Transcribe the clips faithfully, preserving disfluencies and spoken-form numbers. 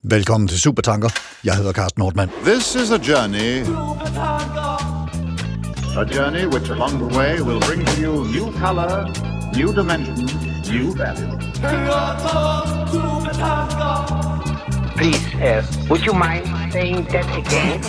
Velkommen til Supertanker. Jeg hedder Carsten Nordmann. This is a journey. A journey which along the way will bring to you new color, new dimension, new value. Please, uh, would you mind saying that again?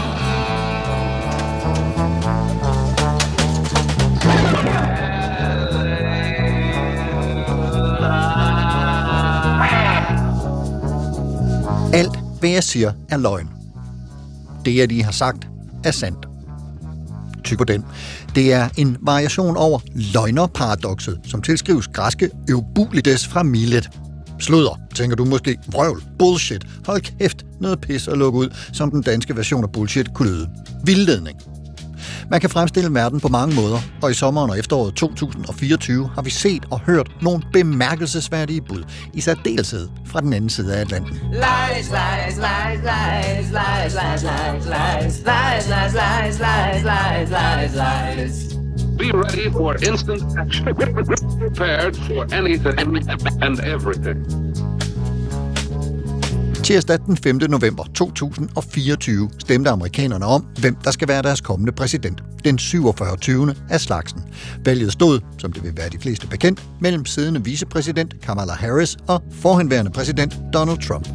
Alt, hvad jeg siger, er løgn. Det, jeg lige har sagt, er sandt. Tyk på den. Det er en variation over løgnerparadokset, som tilskrives græske Eubulides fra Milet. Sludder, tænker du måske. Vrøvl, bullshit, hold kæft, noget pis og lukke ud, som den danske version af bullshit kunne lyde. Vildledning. Man kan fremstille verden på mange måder, og i sommeren og efteråret to tusind og fireogtyve har vi set og hørt nogle bemærkelsesværdige bud, i særdeleshed fra den anden side af Atlanten. Lies, lies, lies, lies, lies, lies, lies, lies, lies, lies, lies, lies, lies, lies, lies. Be ready for instant action. Prepared for anything and everything. Tirsdag den femte november to tusind og fireogtyve stemte amerikanerne om, hvem der skal være deres kommende præsident. Den syvogfyrre af slagsen. Valget stod, som det vil være de fleste bekendt, mellem siddende vicepræsident Kamala Harris og forhenværende præsident Donald Trump.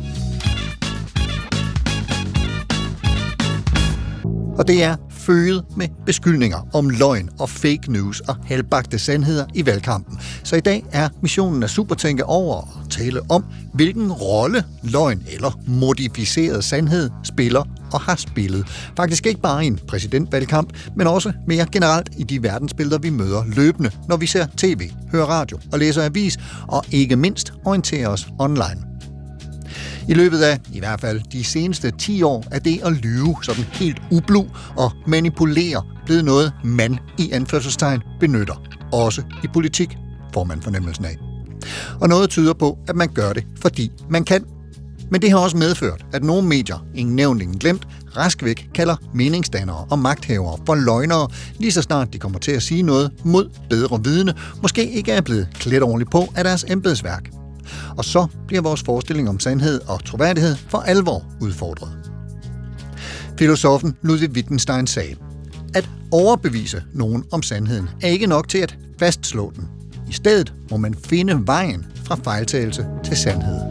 Og det er føget med beskyldninger om løgn og fake news og halvbagte sandheder i valgkampen. Så i dag er missionen af Supertænke over at tale om, hvilken rolle løgn eller modificeret sandhed spiller og har spillet. Faktisk ikke bare i en præsidentvalgkamp, men også mere generelt i de verdensbilleder, vi møder løbende, når vi ser tv, hører radio og læser avis, og ikke mindst orienterer os online. I løbet af, i hvert fald de seneste ti år, er det at lyve sådan helt ublu og manipulere blevet noget, man i anførselstegn benytter. Også i politik, får man fornemmelsen af. Og noget tyder på, at man gør det, fordi man kan. Men det har også medført, at nogle medier, ingen nævnt, ingen glemt, rask væk kalder meningsdannere og magthavere for løgnere, lige så snart de kommer til at sige noget mod bedre vidne, måske ikke er blevet klædt ordentligt på af deres embedsværk. Og så bliver vores forestilling om sandhed og troværdighed for alvor udfordret. Filosofen Ludwig Wittgenstein sagde, at overbevise nogen om sandheden er ikke nok til at fastslå den. I stedet må man finde vejen fra fejltagelse til sandhed.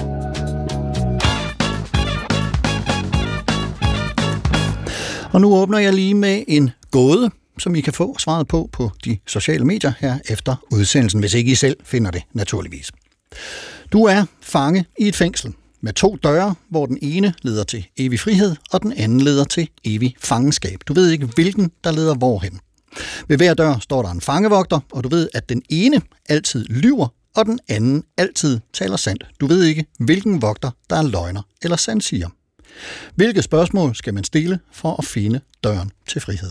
Og nu åbner jeg lige med en gåde, som I kan få svaret på på de sociale medier her efter udsendelsen, hvis ikke I selv finder det naturligvis. Du er fange i et fængsel med to døre, hvor den ene leder til evig frihed, og den anden leder til evig fangenskab. Du ved ikke, hvilken der leder hvorhen. Ved hver dør står der en fangevogter, og du ved, at den ene altid lyver, og den anden altid taler sandt. Du ved ikke, hvilken vogter der er løgner eller sandsiger. Hvilke spørgsmål skal man stille for at finde døren til frihed?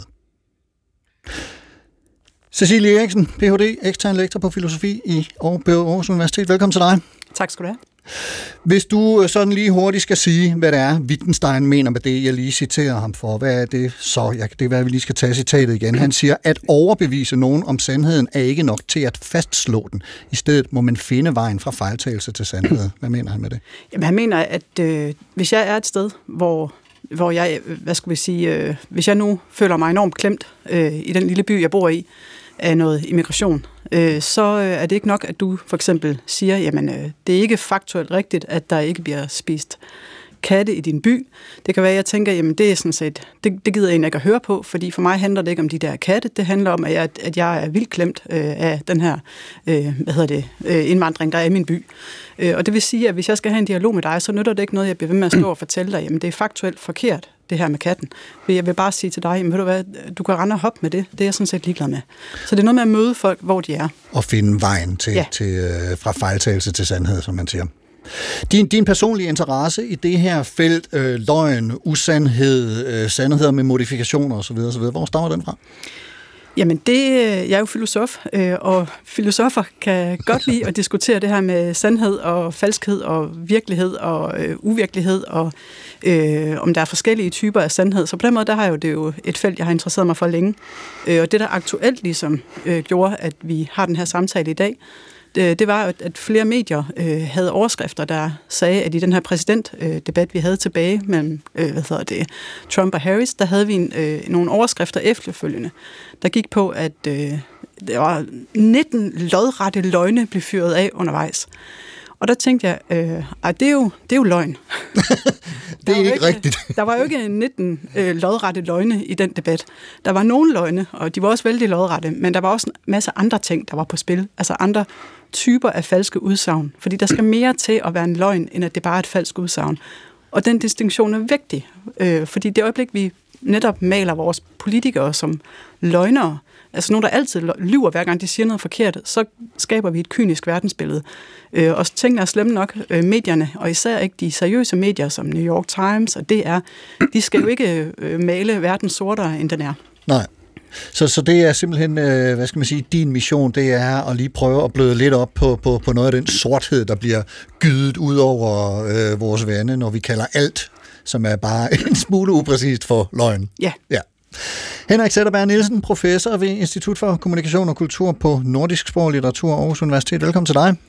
Cecilie Eriksen, P H D, ekstern lektor på filosofi i Aarhus Universitet. Velkommen til dig. Tak skal du have. Hvis du sådan lige hurtigt skal sige, hvad det er, Wittgenstein mener med det, jeg lige citerer ham for, hvad er det så? Jeg, det er, hvad vi lige skal tage citatet igen. Han siger, at overbevise nogen om sandheden er ikke nok til at fastslå den. I stedet må man finde vejen fra fejltagelse til sandhed. Hvad mener han med det? Jamen, han mener, at øh, hvis jeg er et sted, hvor hvor jeg, hvad skal vi sige, øh, hvis jeg nu føler mig enormt klemt øh, i den lille by, jeg bor i, af noget immigration, øh, så øh, er det ikke nok, at du for eksempel siger, jamen øh, det er ikke faktuelt rigtigt, at der ikke bliver spist katte i din by. Det kan være, at jeg tænker, jamen det er sådan set, det, det gider jeg ikke at høre på, fordi for mig handler det ikke om de der katte, det handler om, at jeg, at jeg er vildt klemt øh, af den her, øh, hvad hedder det, øh, indvandring, der er i min by. Øh, og det vil sige, at hvis jeg skal have en dialog med dig, så nytter det ikke noget, jeg bliver ved med at stå og fortælle dig, jamen det er faktuelt forkert, det her med katten. Jeg vil bare sige til dig, jamen ved du hvad, du kan rende og hoppe med det, det er jeg sådan set ligeglad med. Så det er noget med at møde folk, hvor de er. Og finde vejen til, ja. til, øh, fra fejltagelse til sandhed, som man siger. Din, din personlige interesse i det her felt, øh, løgn, usandhed, øh, sandheder med modifikationer osv., osv., hvor stammer den fra? Jamen, det, jeg er jo filosof, øh, og filosofer kan godt lide at diskutere det her med sandhed og falskhed og virkelighed og øh, uvirkelighed, og øh, om der er forskellige typer af sandhed. Så på den måde, der har jeg jo, det er jo et felt, jeg har interesseret mig for længe. Øh, og det, der aktuelt ligesom øh, gjorde, at vi har den her samtale i dag, det, det var, at flere medier øh, havde overskrifter, der sagde, at i den her præsidentdebat, øh, vi havde tilbage mellem øh, hvad hedder det, Trump og Harris, der havde vi en, øh, nogle overskrifter efterfølgende, der gik på, at øh, der var nitten lodrette løgne blev fyret af undervejs. Og der tænkte jeg, øh, at det er jo, det er jo løgn. Det er ikke, ikke rigtigt. Der var jo ikke nitten øh, lodrette løgne i den debat. Der var nogle løgne, og de var også vældig lodrette, men der var også en masse andre ting, der var på spil. Altså andre typer af falske udsagn. Fordi der skal mere til at være en løgn, end at det bare er et falsk udsagn. Og den distinktion er vigtig, øh, fordi det øjeblik, vi netop maler vores politikere som løgnere, altså nogen, der altid lyver, hver gang de siger noget forkert, så skaber vi et kynisk verdensbillede. Øh, og tingene er slemme nok. Øh, medierne, og især ikke de seriøse medier, som New York Times og D R, de skal jo ikke øh, male verden sortere, end den er. Nej. Så, så det er simpelthen, øh, hvad skal man sige, din mission, det er at lige prøve at bløde lidt op på, på, på noget af den sorthed, der bliver gydet ud over øh, vores vande, når vi kalder alt, som er bare en smule upræcist for løgn. Ja. Ja. Henrik Zetterberg Nielsen, professor ved Institut for Kommunikation og Kultur på Nordisk Sprog og Litteratur Aarhus Universitet. Velkommen til dig.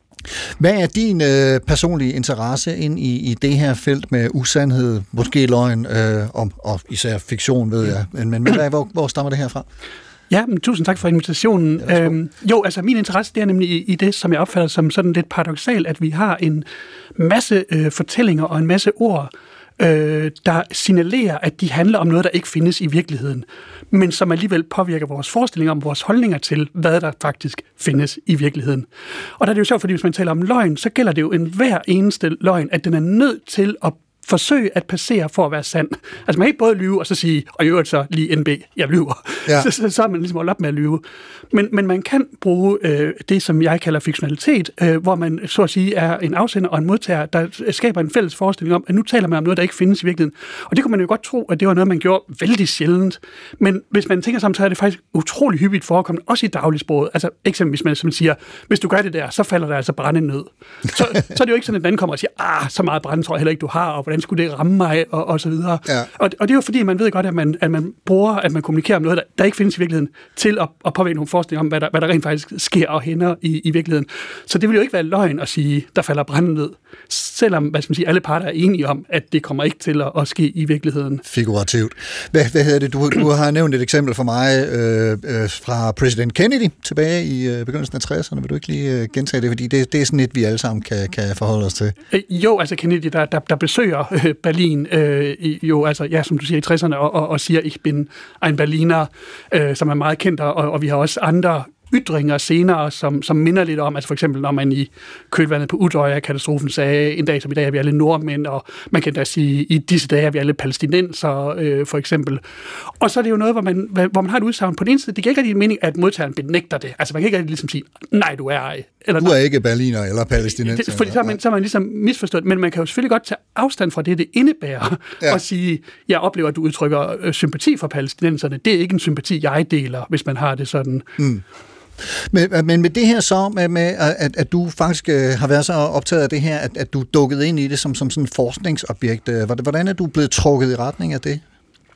Hvad er din øh, personlige interesse ind i, i det her felt med usandhed, måske løgn øh, og, og især fiktion, ved jeg. Men, men hvad, hvor, hvor stammer det her fra? Ja, men tusind tak for invitationen. Ja, øhm, jo, altså min interesse, det er nemlig i, i det, som jeg opfatter som sådan lidt paradoksalt, at vi har en masse øh, fortællinger og en masse ord, øh, der signalerer, at de handler om noget, der ikke findes i virkeligheden, men som alligevel påvirker vores forestillinger om vores holdninger til, hvad der faktisk findes i virkeligheden. Og der er det jo sjovt, fordi hvis man taler om løgn, så gælder det jo en hver eneste løgn, at den er nødt til at forsøge at passere for at være sand. Altså man kan ikke både lyve og så sige, og i øvrigt så lige N B, jeg lyver. Ja. Så, så, så er man ligesom holdt op med at lyve. Men, men man kan bruge øh, det, som jeg kalder fiktionalitet, øh, hvor man så at sige er en afsender og en modtager, der skaber en fælles forestilling om, at nu taler man om noget, der ikke findes i virkeligheden. Og det kunne man jo godt tro, at det var noget, man gjorde vældig sjældent. Men hvis man tænker sammen, så er det faktisk utrolig hyppigt forekommende, også i dagligsproget. Altså eksempelvis, hvis man siger, hvis du gør det der, så falder der altså brænde ned. Så, så er det jo ikke sådan, at den anden kommer og siger, ah, så meget brænde tror jeg heller ikke, du har, og hvordan skulle det ramme mig, og, og så videre. Ja. Og, og det er jo fordi, man ved godt, at man, at man bruger, at man kommunikerer om noget, der, der ikke findes i virkeligheden, til at, at påvirke nogle forestillinger om, hvad der, hvad der rent faktisk sker og hænder i, i virkeligheden. Så det vil jo ikke være løgn at sige, der falder brænde ned, selvom hvad skal man sige, alle parter er enige om, at det kommer ikke til at, at ske i virkeligheden. Figurativt. Hvad, hvad hedder det? Du, du har nævnt et eksempel for mig øh, øh, fra præsident Kennedy tilbage i øh, begyndelsen af tresserne. Vil du ikke lige øh, gentage det? Fordi det, det er sådan et, vi alle sammen kan, kan forholde os til. Øh, jo, altså Kennedy, der, der, der besøger øh, Berlin, øh, jo, altså, ja, som du siger, i tresserne, og, og, og siger, ich bin ein Berliner, øh, som er meget kendt, og, og vi har også andre ytringer senere, som, som minder lidt om, altså for eksempel, når man i kølvandet på Utøya-katastrofen sagde, en dag som i dag er vi alle nordmænd, og man kan da sige, i disse dage er vi alle palæstinenser, øh, for eksempel. Og så er det jo noget, hvor man, hvor man har et udsagn på den ene side, det kan ikke rigtig en mening, at modtageren benægter det. Altså man kan ikke rigtig ligesom sige, nej, du er ej. Eller, du er ikke berliner eller palæstinenser. Det, fordi så har man, så man ligesom misforstået, men man kan jo selvfølgelig godt tage afstand fra det, det indebærer, ja. Og sige, jeg oplever, at du udtrykker øh, sympati for palæstinenserne. Det er ikke en sympati, jeg deler, hvis man har det sådan. Mm. Men, men med det her så, med, med at, at du faktisk øh, har været så optaget af det her, at, at du dukket ind i det som, som sådan et forskningsobjekt. Hvordan er du blevet trukket i retning af det?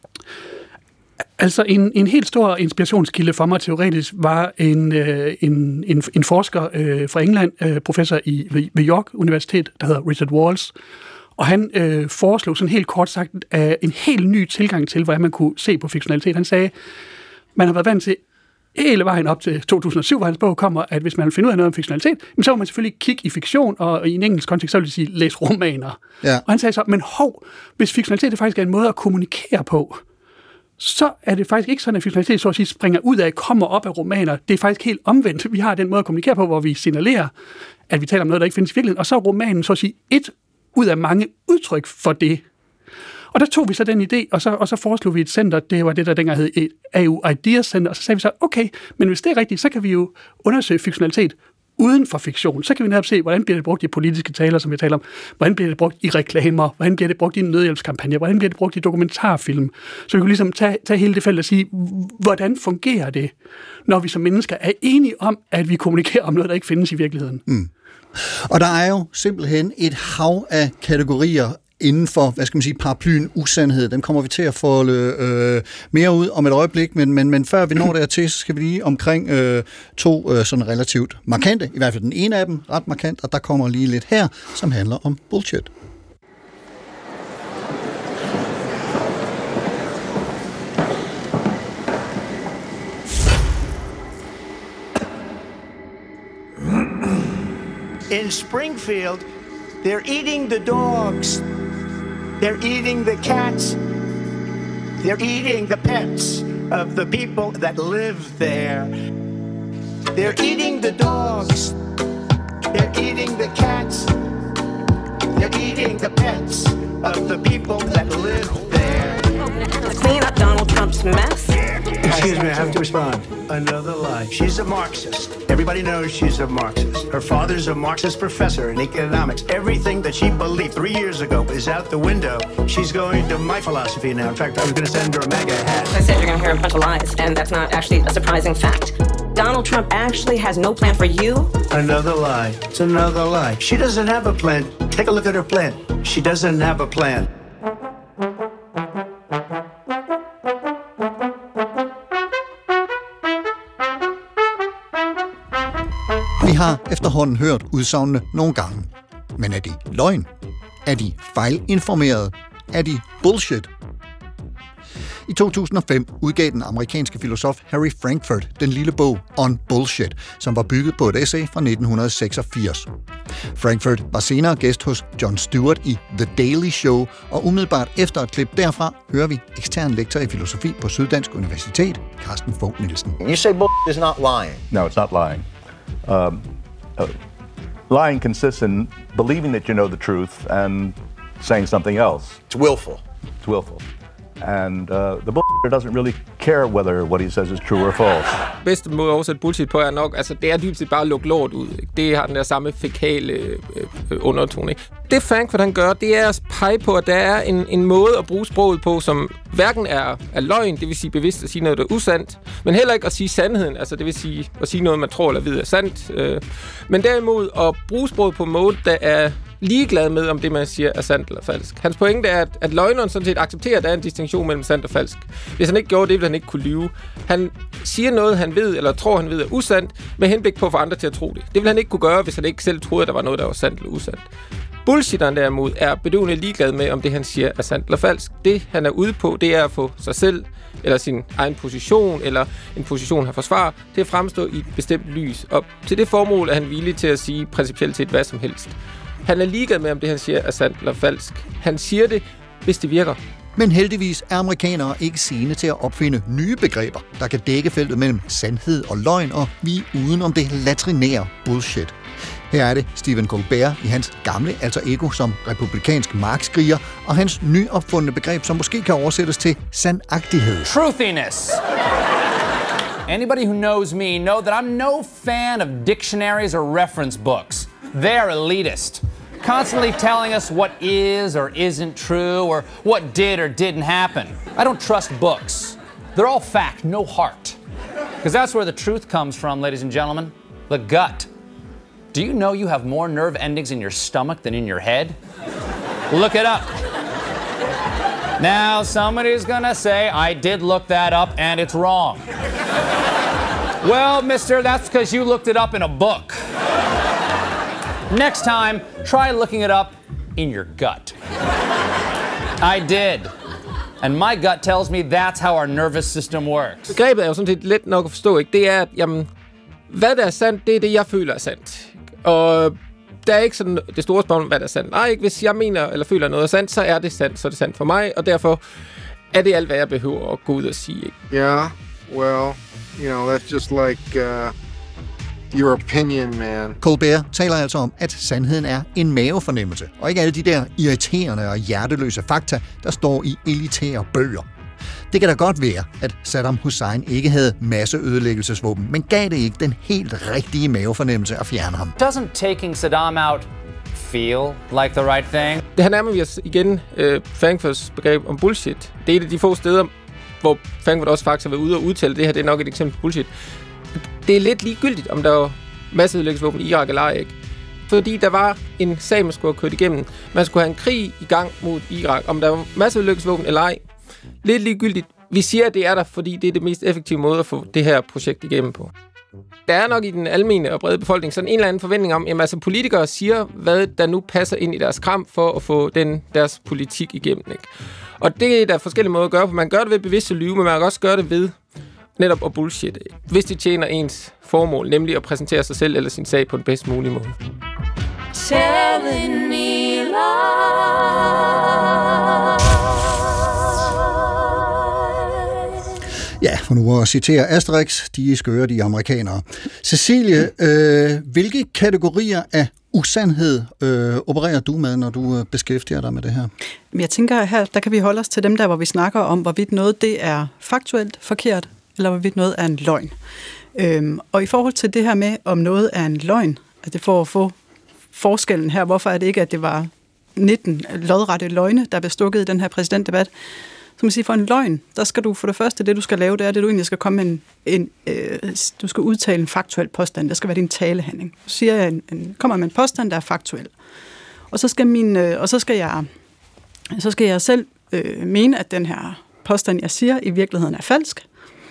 Altså en, en helt stor inspirationskilde for mig teoretisk var en, øh, en, en, en forsker øh, fra England, øh, professor i, ved, ved York Universitet, der hedder Richard Walls. Og han øh, foreslog sådan helt kort sagt øh, en helt ny tilgang til, hvordan man kunne se på fiktionalitet. Han sagde, man har været vant til hele vejen op til to tusind og syv, hvor hans bog kommer, at hvis man vil finde ud af noget om fiktionalitet, så må man selvfølgelig kigge i fiktion, og i en engelsk kontekst, så vil det sige, læse romaner. Ja. Og han sagde så, men hov, hvis fiktionalitet det faktisk er en måde at kommunikere på, så er det faktisk ikke sådan, at fiktionalitet så at sige springer ud af, kommer op af romaner. Det er faktisk helt omvendt. Vi har den måde at kommunikere på, hvor vi signalerer, at vi taler om noget, der ikke findes i virkeligheden, og så er romanen så at sige et ud af mange udtryk for det. Og der tog vi så den idé, og så, og så foreslog vi et center, det var det, der dengang hed et A U Ideas Center, og så sagde vi så, okay, men hvis det er rigtigt, så kan vi jo undersøge fiktionalitet uden for fiktion. Så kan vi netop se, hvordan bliver det brugt i politiske taler, som vi taler om, hvordan bliver det brugt i reklamer, hvordan bliver det brugt i nødhjælpskampagner, hvordan bliver det brugt i dokumentarfilm. Så vi kunne ligesom tage, tage hele det felt og sige, hvordan fungerer det, når vi som mennesker er enige om, at vi kommunikerer om noget, der ikke findes i virkeligheden. Mm. Og der er jo simpelthen et hav af kategorier inden for, hvad skal man sige, paraplyen usandhed. Den kommer vi til at folde øh, mere ud om et øjeblik, men, men, men før vi når dertil, så skal vi lige omkring øh, to øh, sådan relativt markante, i hvert fald den ene af dem, ret markant, og der kommer lige lidt her, som handler om bullshit. In Springfield, they're eating the dogs. They're eating the cats. They're eating the pets of the people that live there. They're eating the dogs. They're eating the cats. They're eating the pets of the people that live there. Clean up Donald Trump's mess. Excuse me, I have to respond. Another lie. She's a Marxist. Everybody knows she's a Marxist. Her father's a Marxist professor in economics. Everything that she believed three years ago is out the window. She's going to my philosophy now. In fact, I was going to send her a MAGA hat. I said you're going to hear a bunch of lies, and that's not actually a surprising fact. Donald Trump actually has no plan for you. Another lie. It's another lie. She doesn't have a plan. Take a look at her plan. She doesn't have a plan. Vi har efterhånden hørt udsagnene nogle gange. Men er de løgn? Er de fejlinformerede? Er de bullshit? I to tusind og fem udgav den amerikanske filosof Harry Frankfurt den lille bog On Bullshit, som var bygget på et essay fra nitten seksogfirs. Frankfurt var senere gæst hos Jon Stewart i The Daily Show, og umiddelbart efter et klip derfra hører vi ekstern lektor i filosofi på Syddansk Universitet, Carsten Fogh Nielsen. You say bullshit is not lying. No, it's not lying. Um, uh, lying consists in believing that you know the truth and saying something else. It's willful. It's willful. And uh, the bullshit doesn't really care whether what he says is true or false. Bedste måde at oversætte bullshit på er nok, altså det er dybest set bare at lukke lort ud. Ikke? Det har den der samme fækale øh, øh, undertone. Ikke? Det Frankfurt han gør, det er at pege på, at der er en, en måde at bruge sproget på, som hverken er, er løgn, det vil sige bevidst at sige noget, der er usandt, men heller ikke at sige sandheden, altså det vil sige at sige noget, man tror eller ved er sandt. Øh, men derimod at bruge sproget på en måde, der er ligeglad med, om det, man siger, er sandt eller falsk. Hans pointe er, at, at løgneren sådan set accepterer, at der er en distinktion mellem sandt og falsk. Hvis han ikke gjorde det, ville han ikke kunne lyve. Han siger noget, han ved, eller tror, han ved, er usandt, med henblik på at få andre til at tro det. Det ville han ikke kunne gøre, hvis han ikke selv troede, at der var noget, der var sandt eller usandt. Bullshitteren derimod er bedøvende ligeglad med, om det, han siger, er sandt eller falsk. Det, han er ude på, det er at få sig selv, eller sin egen position, eller en position, han forsvarer, til at fremstå i et bestemt lys. Og til det formål er han villig til at sige principielt set hvad som helst. Han er ligeglad med, om det, han siger, er sandt eller falsk. Han siger det, hvis det virker. Men heldigvis er amerikanere ikke sene til at opfinde nye begreber, der kan dække feltet mellem sandhed og løgn og vi uden om det latrinære bullshit. Her er det Stephen Colbert i hans gamle alter ego som republikansk markskriger og hans nyopfundne begreb, som måske kan oversættes til sandagtighed. Truthiness. Anybody who knows me know that I'm no fan of dictionaries or reference books. They're elitist, constantly telling us what is or isn't true or what did or didn't happen. I don't trust books. They're all fact, no heart. Because that's where the truth comes from, ladies and gentlemen. The gut. Do you know you have more nerve endings in your stomach than in your head? Look it up. Now, somebody's gonna say, I did look that up and it's wrong. Well, mister, that's because you looked it up in a book. Next time, try looking it up in your gut. I did. And my gut tells me that's how our nervous system works. Begrebet er jo sådan set let nok at forstå, ikke? Det er, at jamen, hvad der er sandt, det er det, jeg føler er sandt. Og der er ikke sådan det store spørgsmål, hvad der er sandt. Nej, ikke? Hvis jeg mener eller føler noget er sandt, så er det sandt, så er det sandt for mig. Og derfor er det alt, hvad jeg behøver at gå ud og sige. Ikke? Yeah, well, you know, that's just like... Uh... Your opinion, man. Colbert taler altså om, at sandheden er en mavefornemmelse, og ikke alle de der irriterende og hjerteløse fakta, der står i elitære bøger. Det kan da godt være, at Saddam Hussein ikke havde masseødelæggelsesvåben, men gav det ikke den helt rigtige mavefornemmelse at fjerne ham. Doesn't taking Saddam out feel like the right thing? Det her nærmer vi os igen øh, Frankfurts begreb om bullshit. Det er et af de få steder, hvor Frankfurt også faktisk har været ude og udtale det her. Det er nok et eksempel på bullshit. Det er lidt ligegyldigt, om der er masseødelæggelsesvåben i Irak eller ej, ikke? fordi der var en sag, man skulle have kørt igennem. Man skulle have en krig i gang mod Irak. Om der var masser af lykkesvåben eller ej, lidt ligegyldigt. Vi siger, at det er der, fordi det er det mest effektive måde at få det her projekt igennem på. Der er nok i den almene og brede befolkning sådan en eller anden forventning om, at altså politikere siger, hvad der nu passer ind i deres kram for at få den, deres politik igennem. Ikke? Og det er der forskellige måder at gøre på. Man gør det ved bevidst at lyve, men man kan også gøre det ved netop at bullshit, hvis det tjener ens formål, nemlig at præsentere sig selv eller sin sag på den bedst mulige måde. Telling me lies. Ja, for nu at citere Asterix, de er skøre, de amerikanere. Cecilie, øh, hvilke kategorier af usandhed øh, opererer du med, når du øh, beskæftiger dig med det her? Jeg tænker her, der kan vi holde os til dem der, hvor vi snakker om, hvorvidt noget det er faktuelt forkert, eller hvorvidt noget er en løgn. Øhm, og i forhold til det her med, om noget er en løgn, at det får at få forskellen her, hvorfor er det ikke, at det var nitten lodrette løgne, der blev stukket i den her præsidentdebat. Så man siger, for en løgn, der skal du for det første, det du skal lave, det er, det du egentlig skal komme med en, en øh, du skal udtale en faktuel påstand, der skal være din talehandling. Så siger jeg, en, en, kommer med en påstand, der er faktuel. Og så skal, min, øh, og så skal, jeg, så skal jeg selv øh, mene, at den her påstand, jeg siger, i virkeligheden er falsk.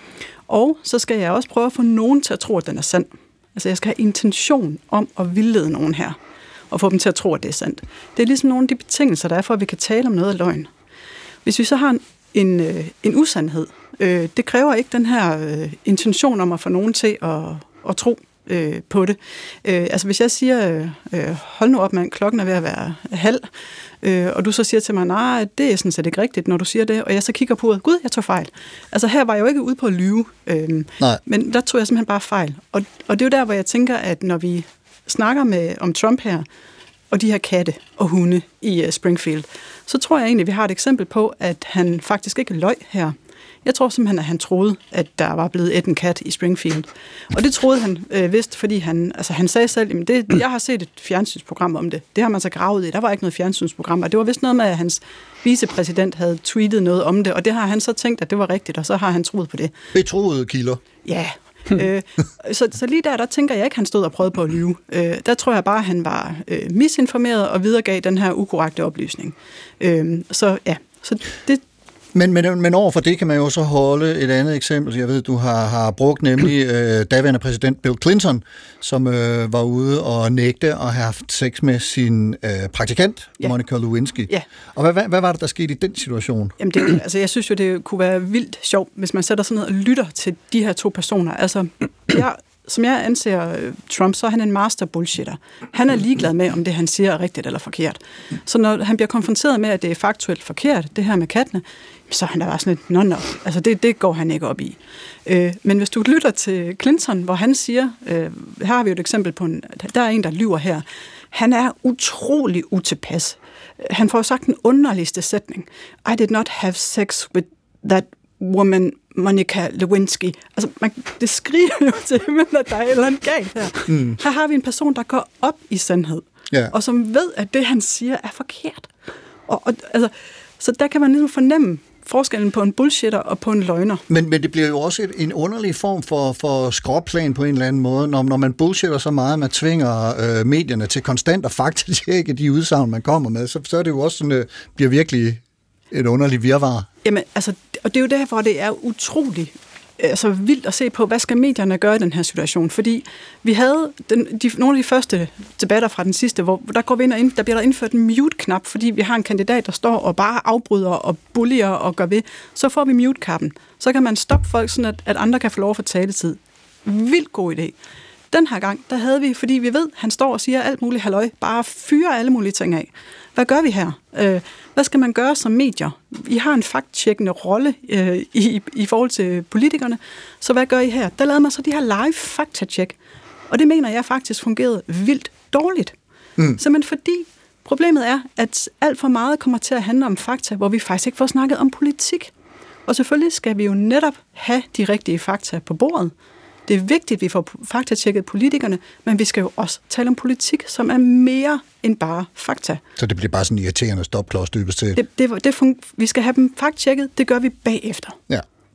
Og så skal jeg også prøve at få nogen til at tro, at den er sand. Altså jeg skal have intention om at vildlede nogen her, og få dem til at tro, at det er sandt. Det er ligesom nogle af de betingelser, der er for, at vi kan tale om noget af løgn. Hvis vi så har en, en, øh, en usandhed, øh, det kræver ikke den her øh, intention om at få nogen til at, at tro øh, på det. Øh, altså hvis jeg siger, øh, hold nu op mand, klokken er ved at være halv, øh, og du så siger til mig, nej, det er sådan set ikke rigtigt, når du siger det, og jeg så kigger på, gud, jeg tog fejl. Altså her var jeg jo ikke ude på at lyve, øh, men der tog jeg simpelthen bare fejl. Og, og det er jo der, hvor jeg tænker, at når vi snakker med om Trump her, og de her katte og hunde i uh, Springfield, så tror jeg egentlig, at vi har et eksempel på, at han faktisk ikke løg her. Jeg tror simpelthen, at han troede, at der var blevet et en kat i Springfield. Og det troede han øh, vist, fordi han, altså, han sagde selv, at det, jeg har set et fjernsynsprogram om det. Det har man så gravet i. Der var ikke noget fjernsynsprogram. Og det var vist noget med, at hans vicepræsident havde tweetet noget om det. Og det har han så tænkt, at det var rigtigt, og så har han troet på det. Betroede kilder. Ja, øh, så, så lige der, der tænker jeg ikke, han stod og prøvede på at lyve. Øh, der tror jeg bare, at han var øh, misinformeret og videregav den her ukorrekte oplysning. Øh, så ja, så det... Men, men, men overfor det kan man jo så holde et andet eksempel. Jeg ved, du har, har brugt nemlig øh, daværende præsident Bill Clinton, som øh, var ude og nægte at have haft sex med sin øh, praktikant, ja. Monica Lewinsky. Ja. Og hvad, hvad, hvad var det, der skete i den situation? Jamen det, altså, jeg synes jo, det kunne være vildt sjovt, hvis man sætter sig ned og lytter til de her to personer. Altså, jeg... Som jeg anser Trump, så er han en master bullshitter. Han er ligeglad med, om det, han siger, er rigtigt eller forkert. Så når han bliver konfronteret med, at det er faktuelt forkert, det her med kattene, så er han da bare sådan et no-no. Altså, det, det går han ikke op i. Øh, men hvis du lytter til Clinton, hvor han siger, øh, her har vi jo et eksempel på, en, der er en, der lyver her. Han er utrolig utilpas. Han får sagt den underligste sætning. I did not have sex with that woman, Monica Lewinsky. Altså, man, det skriger jo til himlen, at der er et eller andet galt her. Mm. Her har vi en person, der går op i sandhed, yeah. og som ved, at det, han siger, er forkert. Og, og, altså, så der kan man ligesom fornemme forskellen på en bullshitter og på en løgner. Men, men det bliver jo også et, en underlig form for, for skråplan på en eller anden måde, når, når man bullshitter så meget, man tvinger øh, medierne til konstant at faktatjekke de udsagn, man kommer med, så, så er det jo også sådan, øh, bliver virkelig et underligt virvar. Jamen, altså, og det er jo der, hvor det er utroligt altså, vildt at se på, hvad skal medierne gøre i den her situation? Fordi vi havde den, de, nogle af de første debatter fra den sidste, hvor der går vi ind og ind, der bliver der indført en mute-knap, fordi vi har en kandidat, der står og bare afbryder og bullier og gør ved. Så får vi mute-knappen. Så kan man stoppe folk, sådan at, at andre kan få lov at få taletid. Vildt god idé. Den her gang, der havde vi, fordi vi ved, han står og siger alt muligt halløj, bare fyrer alle mulige ting af. Hvad gør vi her? Øh, hvad skal man gøre som medier? I har en fact-checkende rolle øh, i, i forhold til politikerne, så hvad gør I her? Der lavede man så de her live fakta-check, og det mener jeg faktisk fungerede vildt dårligt. Mm. Simpelthen fordi problemet er, at alt for meget kommer til at handle om fakta, hvor vi faktisk ikke får snakket om politik. Og selvfølgelig skal vi jo netop have de rigtige fakta på bordet. Det er vigtigt, at vi får faktatjekket politikerne, men vi skal jo også tale om politik, som er mere end bare fakta. Så det bliver bare sådan en irriterende stopklods dybest set? Det, det, det fun- vi skal have dem faktatjekket, det gør vi bagefter. Ja.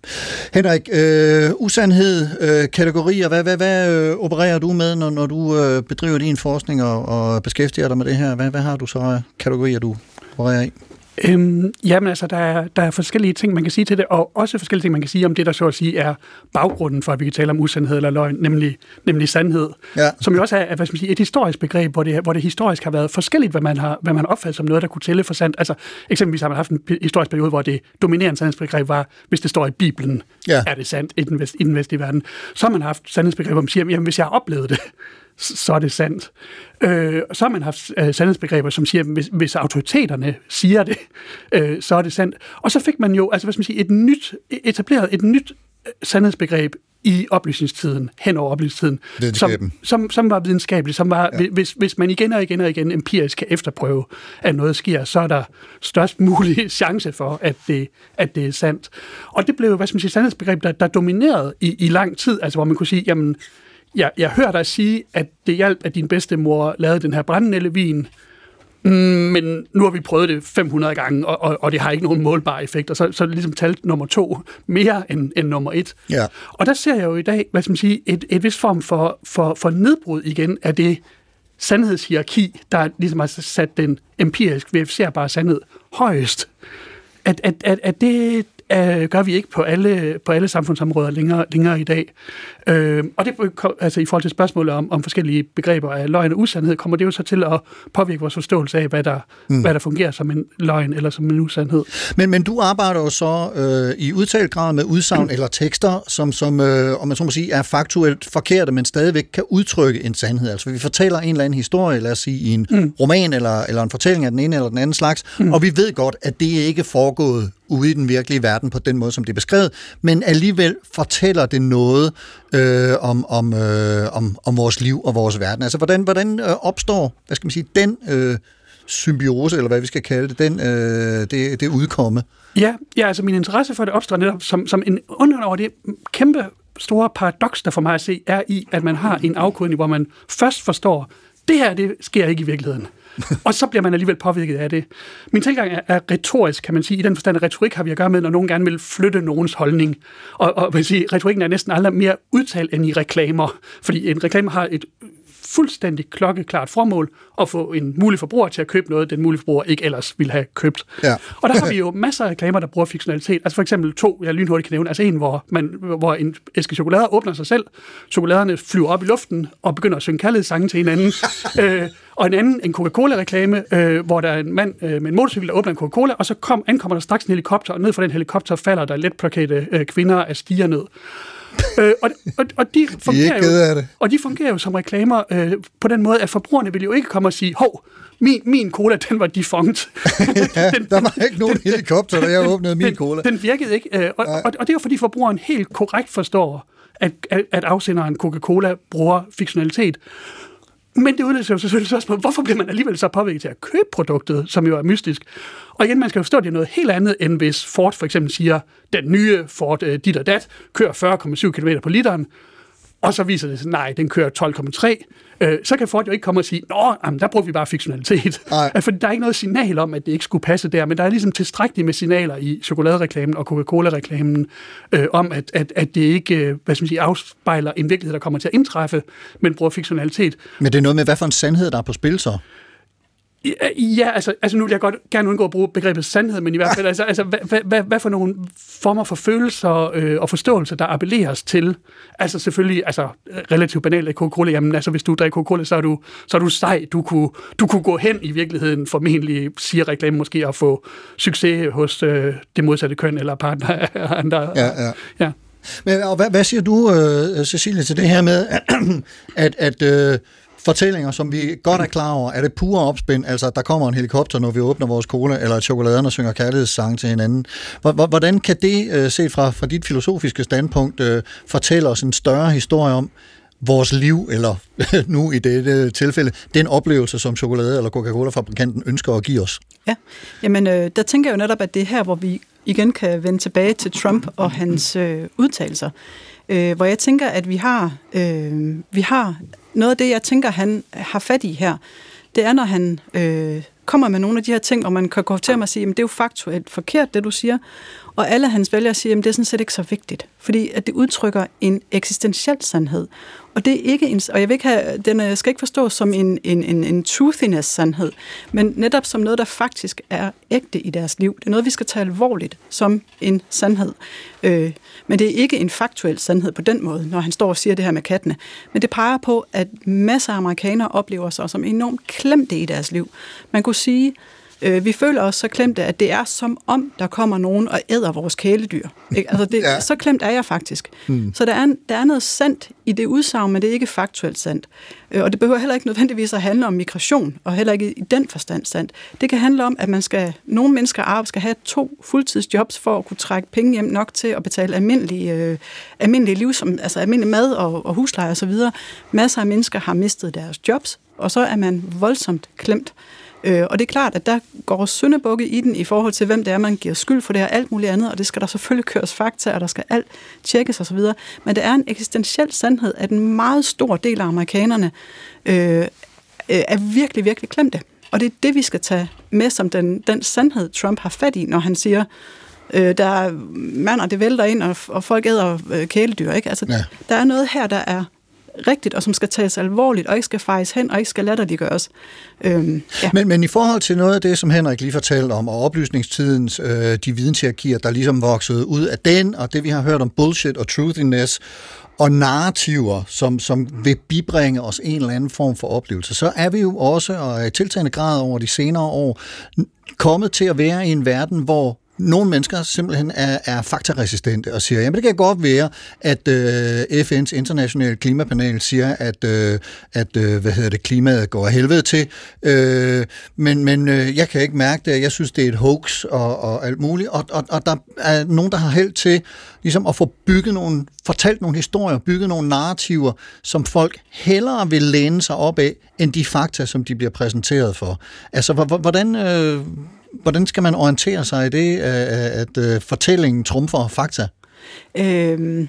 Henrik, øh, usandhed, øh, kategorier, hvad, hvad, hvad øh, opererer du med, når, når du øh, bedriver din forskning og, og beskæftiger dig med det her? Hvad, hvad har du så kategorier, du opererer i? Øhm, jamen altså, der er, der er forskellige ting, man kan sige til det, og også forskellige ting, man kan sige om det, der så at sige er baggrunden for, at vi kan tale om usandhed eller løgn, nemlig, nemlig sandhed. Ja. Som jo også er hvad skal man sige, et historisk begreb, hvor det, hvor det historisk har været forskelligt, hvad man har, hvad man har opfattet som noget, der kunne tælle for sandt. Altså eksempelvis har man haft en historisk periode, hvor det dominerende sandhedsbegreb var, hvis det står i Bibelen, ja. er det sandt i den, vest, i den vestlige verden. Så har man haft sandhedsbegreb, hvor man siger, jamen hvis jeg har oplevet det, så er det sandt. Øh, så har man haft øh, sandhedsbegreber, som siger, hvis, hvis autoriteterne siger det, øh, så er det sandt. Og så fik man jo, altså hvad skal man sige, et nyt, etableret et nyt sandhedsbegreb i oplysningstiden, hen over oplysningstiden, som, som, som var videnskabeligt, som var, ja. hvis, hvis man igen og igen og igen empirisk kan efterprøve, at noget sker, så er der størst mulig chance for, at det, at det er sandt. Og det blev, hvad skal man sige, sandhedsbegreb, der, der dominerede i, i lang tid, altså hvor man kunne sige, jamen, Jeg, jeg hørte dig sige, at det hjalp, at din bedstemor lavede den her brændenældevin, mm, men nu har vi prøvet det fem hundrede gange, og, og, og det har ikke nogen målbar effekt, og så, så er det ligesom talt nummer to mere end, end nummer et. Ja. Og der ser jeg jo i dag, hvad skal man sige, et, et vis form for, for, for nedbrud igen af det sandhedshierarki, der ligesom har sat den empirisk verificerbare sandhed højest. At, at, at, at det... Uh, gør vi ikke på alle, på alle samfundsområder længere, længere i dag. Uh, og det, altså, i forhold til spørgsmålet om, om forskellige begreber af løgn og usandhed, kommer det jo så til at påvirke vores forståelse af, hvad der, mm. hvad der fungerer som en løgn eller som en usandhed. Men, men du arbejder jo så øh, i udtalt grad med udsagn mm. eller tekster, som, som øh, om man så må sige, er faktuelt forkerte, men stadigvæk kan udtrykke en sandhed. Altså vi fortæller en eller anden historie, lad os sige i en mm. roman eller, eller en fortælling af den ene eller den anden slags, mm. og vi ved godt, at det ikke er foregået ude i den virkelige verden på den måde, som det er beskrevet, men alligevel fortæller det noget øh, om, om, øh, om, om vores liv og vores verden. Altså, hvordan, hvordan øh, opstår, hvad skal man sige, den øh, symbiose, eller hvad vi skal kalde det, den, øh, det, det udkomme? Ja, ja, altså min interesse for det opstår netop som, som en under over det kæmpe store paradoks, der for mig at se, er i, at man har en afkodning, hvor man først forstår, det her, det sker ikke i virkeligheden. Og så bliver man alligevel påvirket af det. Min tilgang er, er retorisk, kan man sige. I den forstand, at retorik har vi at gøre med, når nogen gerne vil flytte nogens holdning. Og, og vil sige, retorikken er næsten aldrig mere udtalt end i reklamer. Fordi en reklame har et fuldstændig klokkeklart formål at få en mulig forbruger til at købe noget, den mulige forbruger ikke ellers ville have købt. Ja. Og der har vi jo masser af reklamer, der bruger fiktionalitet. Altså for eksempel to, jeg lynhurtigt kan nævne. Altså en, hvor, man, hvor en æske chokolader åbner sig selv, chokoladerne flyver op i luften og begynder at synge kærlighedssange til hinanden. øh, og en anden, en Coca-Cola-reklame, øh, hvor der er en mand øh, med en motorcykel, der åbner en Coca-Cola, og så kom, ankommer der straks en helikopter, og ned fra den helikopter falder der letplakate øh, kvinder af stiger ned. øh, og, og, og, de fungerer jo, og de fungerer jo som reklamer øh, på den måde, at forbrugerne vil jo ikke komme og sige, hov, min, min cola, den var defunct. ja, den, der var ikke nogen helikopter, da jeg åbnede min den, cola. Den virkede ikke, øh, og, og, og det er jo fordi forbrugeren helt korrekt forstår, at, at, at afsenderen Coca-Cola bruger fiktionalitet. Men det udløser jo selvfølgelig spørgsmål, hvorfor bliver man alligevel så påvirket til at købe produktet, som jo er mystisk? Og igen, man skal jo forstå, at det er noget helt andet, end hvis Ford for eksempel siger, den nye Ford uh, dit og dat kører fyrre komma syv kilometer på literen, og så viser det sig, nej, den kører tolv komma tre. Uh, så kan Ford jo ikke komme og sige, nå, jamen, der bruger vi bare fiktionalitet. For der er ikke noget signal om, at det ikke skulle passe der, men der er ligesom tilstrækkeligt med signaler i chokoladereklamen og Coca-Cola-reklamen uh, om, at, at, at det ikke uh, hvad skal man sige, afspejler en virkelighed, der kommer til at indtræffe, men bruger fiktionalitet. Men det er noget med, hvad for en sandhed, der er på spil så? Ja, altså, altså nu vil jeg godt gerne undgå at bruge begrebet sandhed, men i hvert fald, altså, altså hvad, hvad, hvad for nogle former for følelser øh, og forståelse, der appelleres til? Altså selvfølgelig, altså relativt banalt af Coca-Cola, jamen altså hvis du drikker Coca-Cola, så er du, så er du sej, du kunne, du kunne gå hen i virkeligheden, formentlig siger reklamen måske, at få succes hos øh, det modsatte køn eller partner af andre. Ja, ja. ja. Men og hvad, hvad siger du, øh, Cecilie, til det her med, at, at øh, fortællinger, som vi godt er klar over, er det pure opspind, altså der kommer en helikopter, når vi åbner vores cola, eller chokoladerne synger kærlighedssange til hinanden. Hvordan kan det, set fra, fra dit filosofiske standpunkt, fortælle os en større historie om vores liv, eller nu i dette tilfælde, den oplevelse, som chokolade- eller Coca-Cola-fabrikanten ønsker at give os? Ja, jamen øh, der tænker jeg jo netop, at det er her, hvor vi igen kan vende tilbage til Trump og hans øh, udtalelser. Øh, hvor jeg tænker, at vi har, øh, vi har noget af det, jeg tænker, han har fat i her, det er, når han øh, kommer med nogle af de her ting, og man kan gå til ham og sige, at det er jo faktuelt forkert, det du siger, Og alle hans vælgere siger, at det er sådan set ikke så vigtigt, fordi at det udtrykker en eksistentiel sandhed. Og det er ikke en, og jeg vil ikke have, den skal ikke forstås som en, en, en, en truthiness-sandhed, men netop som noget, der faktisk er ægte i deres liv. Det er noget, vi skal tage alvorligt som en sandhed. Øh, men det er ikke en faktuel sandhed på den måde, når han står og siger det her med kattene. Men det peger på, at masser af amerikanere oplever sig som enormt klemte i deres liv. Man kunne sige, Øh, vi føler os så klemte, at det er som om, der kommer nogen og æder vores kæledyr. Ikke? Altså det, ja. Så klemt er jeg faktisk. Hmm. Så der er, der er noget sandt i det udsagn, men det er ikke faktuelt sandt. Øh, og det behøver heller ikke nødvendigvis at handle om migration, og heller ikke i den forstand sandt. Det kan handle om, at man skal, nogle mennesker skal have to fuldtidsjobs for at kunne trække penge hjem nok til at betale almindelige, øh, almindelige liv, som, altså almindelig mad og, og husleje osv. Masser af mennesker har mistet deres jobs, og så er man voldsomt klemt. Øh, og det er klart, at der går syndebukke i den i forhold til, hvem det er, man giver skyld for det her alt muligt andet, og det skal der selvfølgelig køres fakta, og der skal alt tjekkes osv. Men det er en eksistentiel sandhed, at en meget stor del af amerikanerne øh, er virkelig, virkelig klemte. Og det er det, vi skal tage med som den, den sandhed, Trump har fat i, når han siger, øh, der er mander, det vælter ind, og, og folk æder øh, kæledyr. Ikke? Altså, ja. Der er noget her, der er rigtigt, og som skal tages alvorligt, og ikke skal fejes hen, og ikke skal latterliggøres. Øhm, ja. men, men i forhold til noget af det, som Henrik lige fortalte om, og oplysningstidens, øh, de videnshierarkier, der ligesom voksede ud af den, og det vi har hørt om bullshit og truthiness, og narrativer, som, som vil bibringe os en eller anden form for oplevelse, så er vi jo også, og i tiltagende grad over de senere år, kommet til at være i en verden, hvor nogle mennesker simpelthen er, er faktaresistente og siger, jamen det kan godt være, at øh, F N's internationale klimapanel siger, at, øh, at øh, hvad hedder det, klimaet går af helvede til, øh, men, men øh, jeg kan ikke mærke det, jeg synes, det er et hoax og, og alt muligt, og, og, og der er nogen, der har held til ligesom at få bygget nogle, fortalt nogle historier, bygget nogle narrativer, som folk hellere vil læne sig op af, end de fakta, som de bliver præsenteret for. Altså, hvordan... Øh, Hvordan skal man orientere sig i det, at, at fortællingen trumfer fakta? Øhm,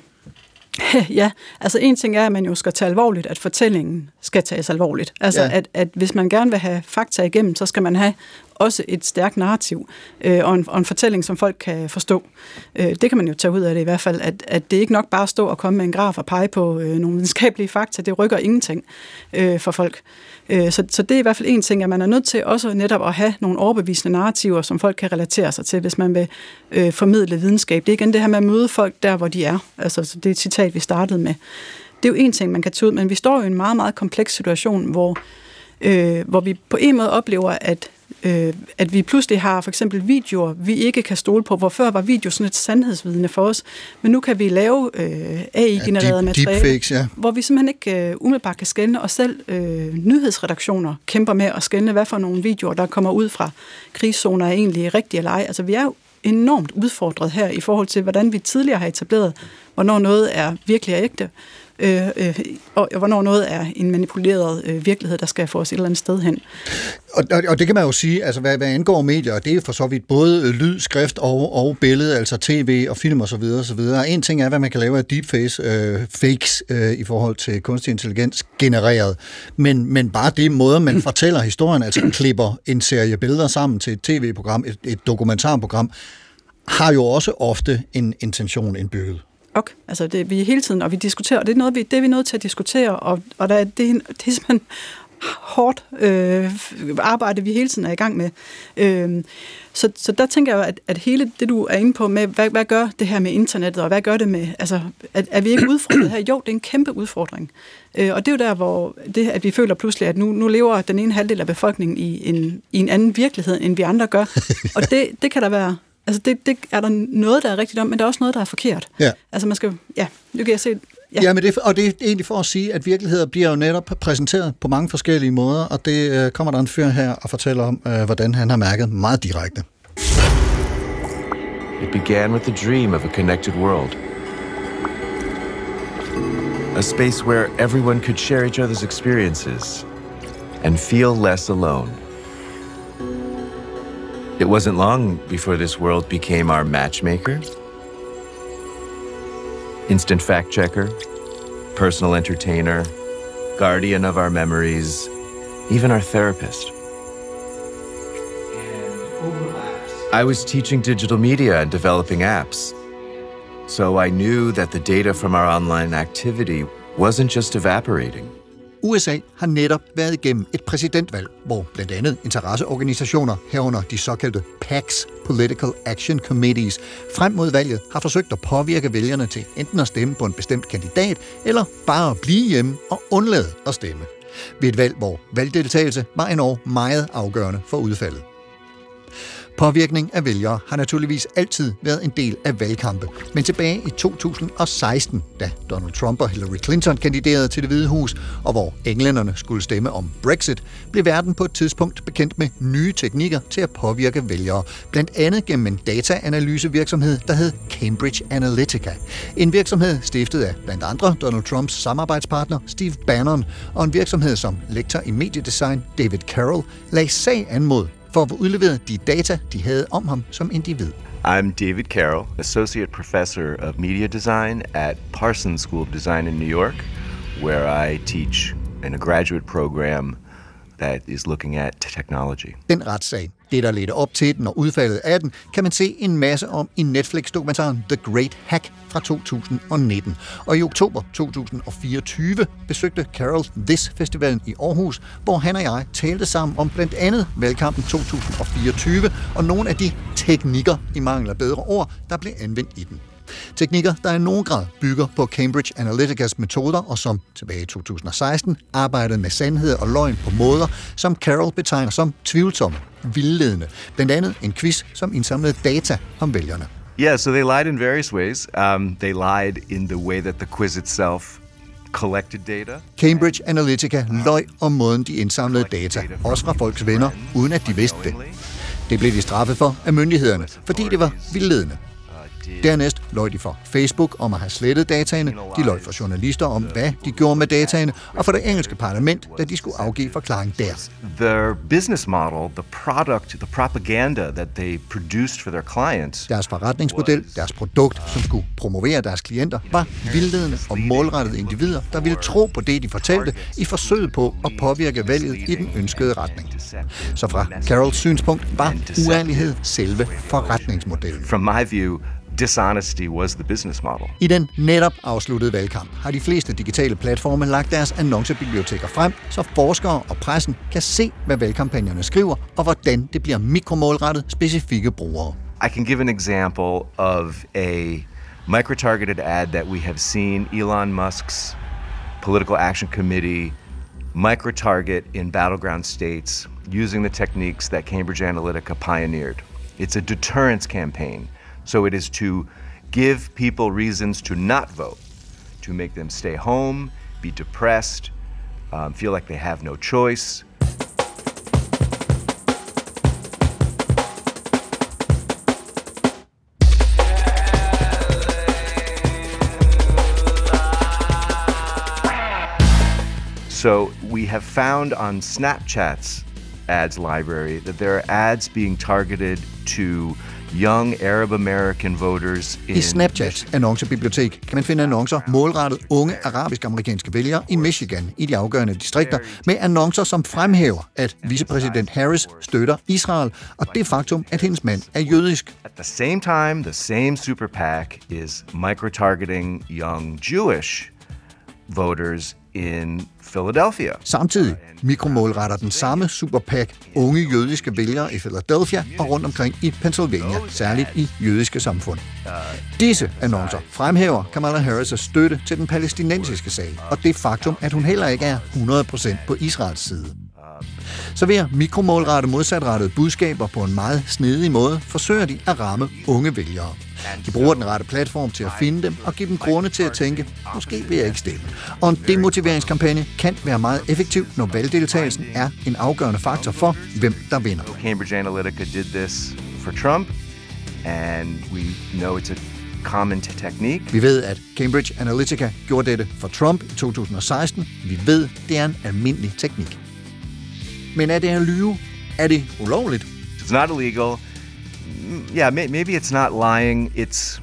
ja, altså en ting er, at man jo skal tage alvorligt, at fortællingen skal tages alvorligt. Altså, ja. at, at hvis man gerne vil have fakta igennem, så skal man have også et stærkt narrativ øh, og, en, og en fortælling, som folk kan forstå. Øh, det kan man jo tage ud af det i hvert fald, at, at det ikke nok bare at stå og komme med en graf og pege på øh, nogle videnskabelige fakta, det rykker ingenting øh, for folk. Øh, så, så det er i hvert fald en ting, at man er nødt til også netop at have nogle overbevisende narrativer, som folk kan relatere sig til, hvis man vil øh, formidle videnskab. Det er igen det her med at møde folk der, hvor de er. Altså, det er et citat, vi startede med. Det er jo en ting, man kan tage ud, men vi står jo i en meget, meget kompleks situation, hvor, øh, hvor vi på en måde oplever, at Øh, at vi pludselig har for eksempel videoer, vi ikke kan stole på, hvor før var video sådan et sandhedsvidne for os, men nu kan vi lave øh, A I-genereret ja, materiale, deepfakes, ja. hvor vi simpelthen ikke øh, umiddelbart kan skelne, og selv øh, nyhedsredaktioner kæmper med at skelne, hvad for nogle videoer, der kommer ud fra krigszoner, er egentlig rigtige eller ej. Altså vi er jo enormt udfordret her i forhold til, hvordan vi tidligere har etableret, hvornår noget er virkelig er ægte, Øh, øh, og hvornår noget er en manipuleret øh, virkelighed, der skal få os et eller andet sted hen. Og, og, og det kan man jo sige, altså hvad, hvad angår medier, og det er for så vidt både lyd, skrift og, og billede, altså tv og film og så videre, så videre. En ting er, hvad man kan lave af deepfakes øh, fakes, øh, i forhold til kunstig intelligens genereret, men, men bare det måde, man fortæller historien, altså klipper en serie billeder sammen til et tv-program, et, et dokumentarprogram, har jo også ofte en intention indbygget. Okay. Altså det, vi er hele tiden, og vi diskuterer, og det er noget, vi, det er vi nødt til at diskutere, og, og der, det, det er simpelthen hårdt øh, arbejde, vi hele tiden er i gang med. Øh, så, så der tænker jeg jo, at, at hele det, du er inde på med, hvad, hvad gør det her med internettet, og hvad gør det med, altså, at, er vi ikke udfordret her? Jo, det er en kæmpe udfordring. Øh, og det er jo der, hvor det, at vi føler pludselig, at nu, nu lever den ene halvdel af befolkningen i en, i en anden virkelighed, end vi andre gør. Og det, det kan der være. Altså, det, det er der noget, der er rigtigt om, men der er også noget, der er forkert. Ja. Altså, man skal, ja, nu kan jeg se... Ja, ja men det, og det er egentlig for at sige, at virkeligheder bliver jo netop præsenteret på mange forskellige måder, og det øh, kommer der en fyr her og fortæller om, øh, hvordan han har mærket meget direkte. It began with the dream of a connected world. A space where everyone could share each other's experiences and feel less alone. It wasn't long before this world became our matchmaker, instant fact checker, personal entertainer, guardian of our memories, even our therapist. And overlaps I was teaching digital media and developing apps. So I knew that the data from our online activity wasn't just evaporating. U S A har netop været igennem et præsidentvalg, hvor blandt andet interesseorganisationer herunder de såkaldte PACs, Political Action Committees, frem mod valget har forsøgt at påvirke vælgerne til enten at stemme på en bestemt kandidat, eller bare at blive hjemme og undlade at stemme. Ved et valg, hvor valgdeltagelse var endnu meget afgørende for udfaldet. Påvirkning af vælgere har naturligvis altid været en del af valgkampe, men tilbage i to tusind og seksten, da Donald Trump og Hillary Clinton kandiderede til Det Hvide Hus, og hvor englænderne skulle stemme om Brexit, blev verden på et tidspunkt bekendt med nye teknikker til at påvirke vælgere, blandt andet gennem en dataanalysevirksomhed, der hed Cambridge Analytica. En virksomhed stiftet af blandt andre Donald Trumps samarbejdspartner Steve Bannon, og en virksomhed som lektor i mediedesign David Carroll lagde sag an mod for at få udleveret de data, de havde om ham som individ. I'm David Carroll, Associate Professor of Media Design at Parsons School of Design in New York, where I teach in a graduate program that is looking at technology. Den retssag, det der ledte op til den og udfaldet af den, kan man se en masse om i Netflix-dokumentaren The Great Hack fra to tusind og nitten. Og i oktober to tusind og fireogtyve besøgte Carroll This Festivalen i Aarhus, hvor han og jeg talte sammen om blandt andet valgkampen to tusind og fireogtyve og nogle af de teknikker, i mangel af bedre ord, der blev anvendt i den. Teknikker, der i nogen grad bygger på Cambridge Analyticas metoder, og som tilbage i to tusind og seksten arbejdede med sandhed og løgn på måder, som Carroll betegner som tvivlsomme, vildledende. Blandt andet en quiz, som indsamlede data om vælgerne. Yeah, so they lied in various ways. Um, they lied in the way that the quiz itself collected data. Cambridge Analytica løj om måden, de indsamlede data, også fra folks venner, uden at de vidste det. Det blev de straffet for af myndighederne, fordi det var vildledende. Dernæst løj de for Facebook om at have slettet dataene, de løj for journalister om, hvad de gjorde med dataene, og for det engelske parlament, da de skulle afgive forklaring der. Their business model, the product, the propaganda that they produced for their clients. Deres forretningsmodel, deres produkt, som skulle promovere deres klienter, var vildledende og målrettede individer, der ville tro på det, de fortalte, i forsøget på at påvirke valget i den ønskede retning. Så fra Carrolls synspunkt var uærlighed selve forretningsmodellen. From my view, dishonesty was the business model. I den netop afsluttede valgkamp har de fleste digitale platforme lagt deres annoncebiblioteker frem, så forskere og pressen kan se, hvad valgkampagnerne skriver, og hvordan det bliver mikromålrettet specifikke brugere. I can give an example of a micro-targeted ad that we have seen Elon Musk's Political Action Committee micro-target in battleground states using the techniques that Cambridge Analytica pioneered. It's a deterrence campaign. So it is to give people reasons to not vote, to make them stay home, be depressed, um, feel like they have no choice. So we have found on Snapchat's ads library that there are ads being targeted to young Arab American voters in... I Snapchats annoncebibliotek kan man finde annoncer målrettet unge arabisk-amerikanske vælgere i Michigan i de afgørende distrikter, med annoncer, som fremhæver, at vicepræsident Harris støtter Israel, og det faktum, at hendes mand er jødisk. At the same time, the same super PAC is micro-targeting young Jewish voters in Philadelphia. Samtidig mikromålretter den samme super PAC unge jødiske vælgere i Philadelphia og rundt omkring i Pennsylvania, særligt i jødiske samfund. Disse annoncer fremhæver Kamala Harris' støtte til den palæstinensiske sag, og det faktum, at hun heller ikke er hundrede procent på Israels side. Så ved at mikromålrette modsatrettede budskaber på en meget snedig måde, forsøger de at ramme unge vælgere. De bruger den rette platform til at finde dem og give dem grunde til at tænke, måske vil jeg ikke stemme. Og en demotiveringskampagne kan være meget effektiv, når valgdeltagelsen er en afgørende faktor for, hvem der vinder. Cambridge Analytica did this for Trump, and we know it's a common technique. Vi ved, at Cambridge Analytica gjorde dette for Trump i to tusind og seksten. Vi ved, det er en almindelig teknik. Men er det at lyve? Er det ulovligt? It's not illegal. Yeah, maybe it's not lying. It's...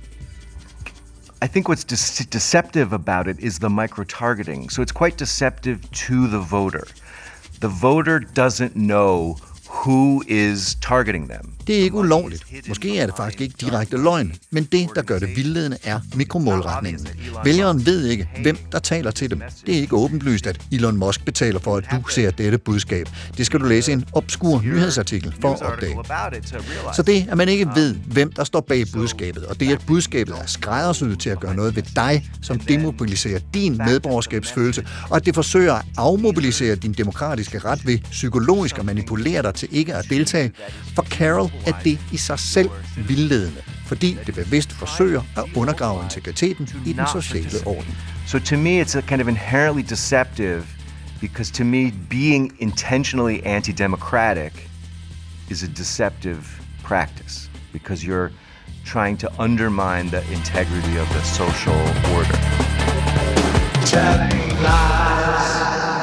I think what's de- deceptive about it is the micro-targeting. So it's quite deceptive to the voter. The voter doesn't know who is targeting them. Det er ikke ulovligt. Måske er det faktisk ikke direkte løgn, men det, der gør det vildledende, er mikromålretningen. Vælgeren ved ikke, hvem der taler til dem. Det er ikke åbenlyst, at Elon Musk betaler for, at du ser dette budskab. Det skal du læse en obskur nyhedsartikel for at opdage. Så det, at man ikke ved, hvem der står bag budskabet, og det, at budskabet er skræddersyet til at gøre noget ved dig, som demobiliserer din medborgerskabsfølelse, og at det forsøger at afmobilisere din demokratiske ret ved psykologisk at manipulere dig til ikke at deltage, for Carroll er det i sig selv vildledende, fordi det bevidst forsøger at undergrave integriteten i den sociale orden. So to me, it's a kind of inherently deceptive, because to me, being intentionally anti-democratic is a deceptive practice, because you're trying to undermine the integrity of the social order. Telling lies.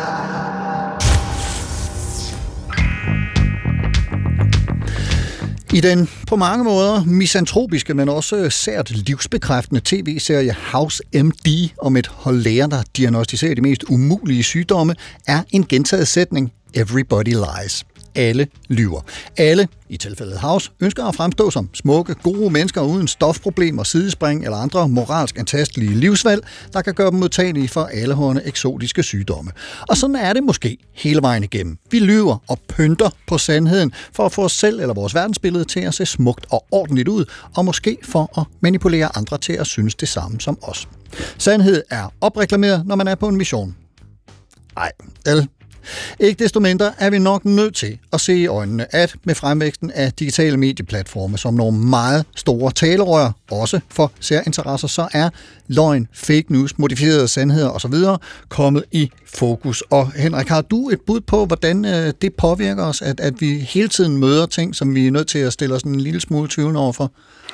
I den på mange måder misantropiske, men også sært livsbekræftende tv-serie House M D om et hold læger, der diagnostiserer de mest umulige sygdomme, er en gentaget sætning: Everybody lies. Alle lyver. Alle, i tilfældet House, ønsker at fremstå som smukke, gode mennesker uden stofproblemer, sidespring eller andre moralsk antastelige livsvalg, der kan gøre dem modtagelige for allehårde eksotiske sygdomme. Og sådan er det måske hele vejen igennem. Vi lyver og pynter på sandheden for at få os selv eller vores verdensbillede til at se smukt og ordentligt ud, og måske for at manipulere andre til at synes det samme som os. Sandhed er opreklameret, når man er på en mission. Ej, el. Ikke desto mindre er vi nok nødt til at se i øjnene, at med fremvæksten af digitale medieplatforme som nogle meget store talerør, også for særinteresser, så er løgn, fake news, modificerede sandheder osv. kommet i fokus. Og Henrik, har du et bud på, hvordan det påvirker os, at, at vi hele tiden møder ting, som vi er nødt til at stille os en lille smule tvivlende overfor?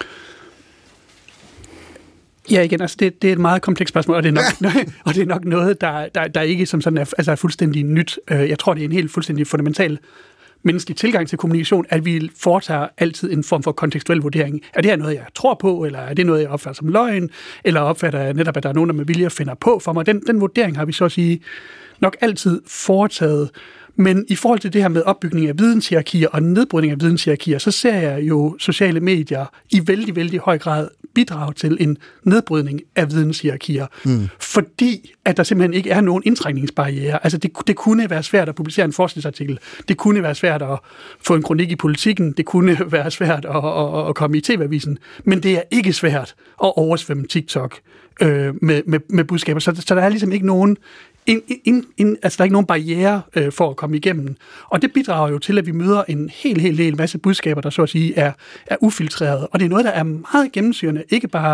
Ja, igen, altså det, det er et meget komplekst spørgsmål, og det er nok, ja. og det er nok noget, der, der, der ikke som sådan er, altså er fuldstændig nyt. Jeg tror, det er en helt fuldstændig fundamental menneskelig tilgang til kommunikation, at vi foretager altid en form for kontekstuel vurdering. Er det her noget, jeg tror på, eller er det noget, jeg opfatter som løgn, eller opfatter jeg netop, at der er nogen, der med vilje finder på for mig? Den, den vurdering har vi så at sige nok altid foretaget. Men i forhold til det her med opbygning af videnshierarkier og nedbrydning af videnshierarkier, så ser jeg jo sociale medier i vældig, vældig høj grad bidrage til en nedbrydning af videnshierarkier. Mm. Fordi at der simpelthen ikke er nogen indtrængningsbarriere. Altså det, det kunne være svært at publicere en forskningsartikel. Det kunne være svært at få en kronik i Politikken. Det kunne være svært at, at, at komme i T V-avisen. Men det er ikke svært at oversvømme TikTok øh, med, med, med budskaber. Så, så der er ligesom ikke nogen In, in, in, altså der er ikke nogen barriere øh, for at komme igennem. Og det bidrager jo til, at vi møder en helt, helt, helt masse budskaber, der så at sige er, er ufiltreret. Og det er noget, der er meget gennemsyrende, ikke bare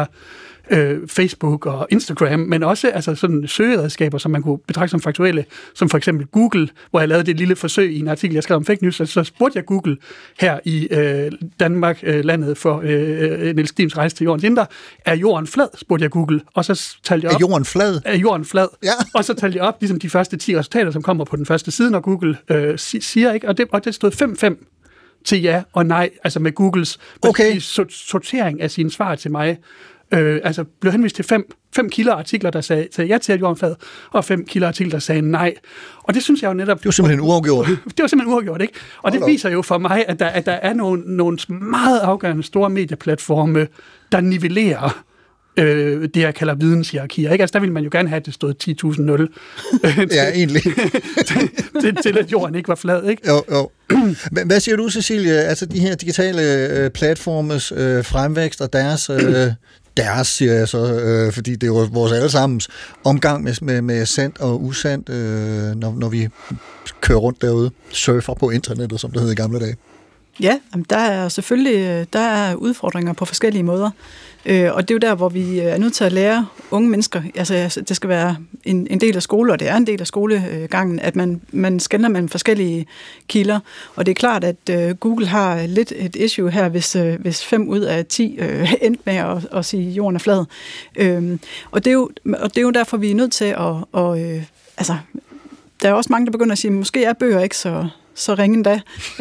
øh, Facebook og Instagram, men også altså sådan søgeredskaber, som man kunne betragte som faktuelle, som for eksempel Google, hvor jeg lavede det lille forsøg i en artikel, jeg skrev om fake news, så spurgte jeg Google her i øh, Danmark, øh, landet for øh, Niels Stims rejse til jordens indre, er jorden flad, spurgte jeg Google, og så talte jeg op. Er jorden flad? Er jorden flad? Ja. Og så talte jeg op, ligesom de første ti resultater, som kommer på den første side, når Google øh, siger, ikke? Og det, og det stod fem fem til ja og nej, altså med Googles okay. sortering af sine svar til mig. Øh, altså blev henvist til fem, fem kilder artikler, der sagde, sagde ja til, at jorden flad, og fem kilder artikler, der sagde nej. Og det synes jeg jo netop... Det var simpelthen uafgjort. Det var simpelthen uafgjort, ikke? Og det viser jo for mig, at der, at der er nogle, nogle meget afgørende store medieplatforme, der nivellerer øh, det, jeg kalder videnshierarkier. Ikke? Altså, der ville man jo gerne have, at det stod ti tusind nul. Ja, egentlig. til, til, til, at jorden ikke var flad, ikke? Jo, jo. Hvad siger du, Cecilie? Altså, de her digitale øh, platformes øh, fremvækst og deres... Øh, deres, siger jeg så, øh, fordi det er jo vores allesammens omgang med, med, med sandt og usandt, øh, når, når vi kører rundt derude, surfer på internettet, som det hed i gamle dage. Ja, der er selvfølgelig der er udfordringer på forskellige måder, øh, og det er jo der, hvor vi er nødt til at lære unge mennesker, altså det skal være en, en del af skole, og det er en del af skolegangen, at man, man skelner mellem forskellige kilder, og det er klart, at øh, Google har lidt et issue her, hvis, øh, hvis fem ud af ti øh, endte med at, at sige, jorden er flad. Øh, og, det er jo, og det er jo derfor, vi er nødt til at, og, øh, altså, der er også mange, der begynder at sige, måske er bøger ikke så så ringen da.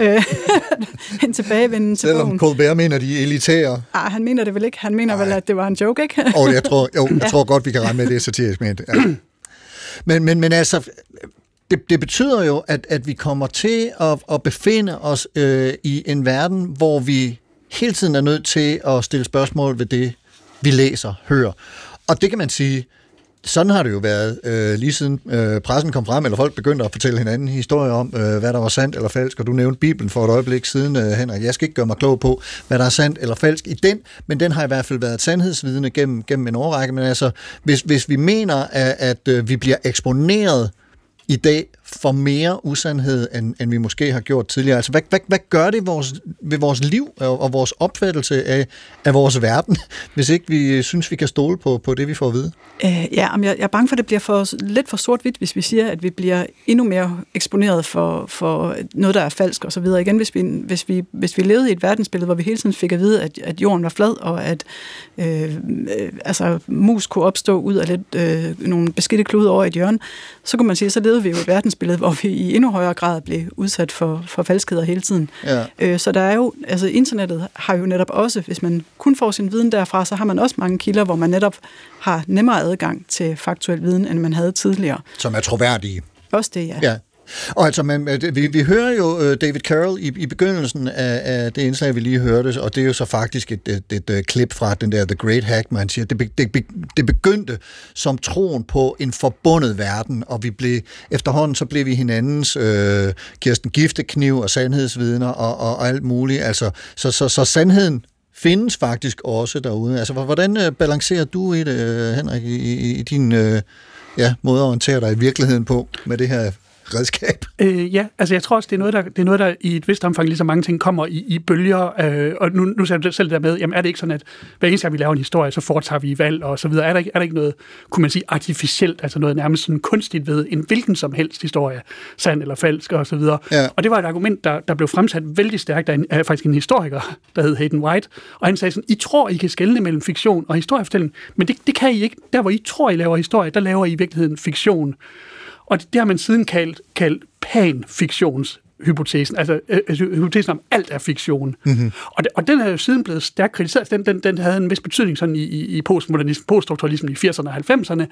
En tilbagevenden til bogen. Selvom Colbert mener, de er elitære. Ah, han mener det vel ikke. Han mener Ej. vel, at det var en joke, ikke? Og jeg tror, jo, jeg ja. tror godt, vi kan regne med, det er satirisk ment. Ja. Men, men, men altså, det, det betyder jo, at, at vi kommer til at, at befinde os øh, i en verden, hvor vi hele tiden er nødt til at stille spørgsmål ved det, vi læser, hører. Og det kan man sige, sådan har det jo været øh, lige siden øh, pressen kom frem, eller folk begyndte at fortælle hinanden historier om, øh, hvad der var sandt eller falsk, og du nævnte Bibelen for et øjeblik siden, øh, Henrik. Jeg skal ikke gøre mig klog på, hvad der er sandt eller falsk i den, men den har i hvert fald været sandhedsvidende gennem, gennem en årrække. Men altså, hvis, hvis vi mener, at, at øh, vi bliver eksponeret i dag for mere usandhed, end, end vi måske har gjort tidligere. Altså, hvad, hvad, hvad gør det vores, ved vores liv og, og vores opfattelse af, af vores verden, hvis ikke vi synes, vi kan stole på, på det, vi får at vide? Øh, ja, men jeg, jeg er bange for, at det bliver for, lidt for sort-hvidt, hvis vi siger, at vi bliver endnu mere eksponeret for, for noget, der er falsk og så videre. Igen, hvis vi, hvis, vi, hvis vi levede i et verdensbillede, hvor vi hele tiden fik at vide, at, at jorden var flad, og at øh, øh, altså, mus kunne opstå ud af lidt, øh, nogle beskidte klude over et hjørne, så kunne man sige, så levede vi jo i et verdensbillede, hvor vi i endnu højere grad blev udsat for, for falskheder hele tiden. Ja. Øh, så der er jo, altså internettet har jo netop også, hvis man kun får sin viden derfra, så har man også mange kilder, hvor man netop har nemmere adgang til faktuel viden, end man havde tidligere. Som er troværdige. Også det, ja. Ja. Og altså, man, vi, vi hører jo David Carroll i, i begyndelsen af, af det indslag, vi lige hørte, og det er jo så faktisk et, et, et, et klip fra den der The Great Hack, man siger, det, det, det begyndte som troen på en forbundet verden, og vi blev, efterhånden så blev vi hinandens øh, Kirsten Giftekniv og sandhedsvidner og, og, og alt muligt. Altså, så, så, så sandheden findes faktisk også derude. Altså, hvordan øh, balancerer du i det, øh, Henrik, i, i, i din øh, ja, måde at orientere dig i virkeligheden på med det her redskab? Øh, ja, altså jeg tror også, det er noget, der, det er noget, der i et vist omfang lige så mange ting kommer i, i bølger, øh, og nu, nu ser du selv der med, jamen er det ikke sådan, at hver eneste gang vi laver en historie, så foretager vi valg og så videre. Er der ikke, er der ikke noget, kunne man sige, artificielt, altså noget nærmest sådan kunstigt ved en hvilken som helst historie, sand eller falsk og så videre. Ja. Og det var et argument, der, der blev fremsat vældig stærkt af, en, af faktisk en historiker, der hed Hayden White, og han sagde sådan, I tror, I kan skelne mellem fiktion og historiefortælling, men det, det kan I ikke. Der, hvor I tror, I laver historie, der laver I i virkeligheden fiktion. Og det, det har man siden kaldt, kaldt panfiktionshypotesen, altså øh, hypotesen om alt er fiktion. Mm-hmm. Og, det, og den er jo siden blevet stærkt kritiseret. Den, den, den havde en vis betydning sådan i, i postmodernisme, poststrukturalismen i firserne og halvfemserne.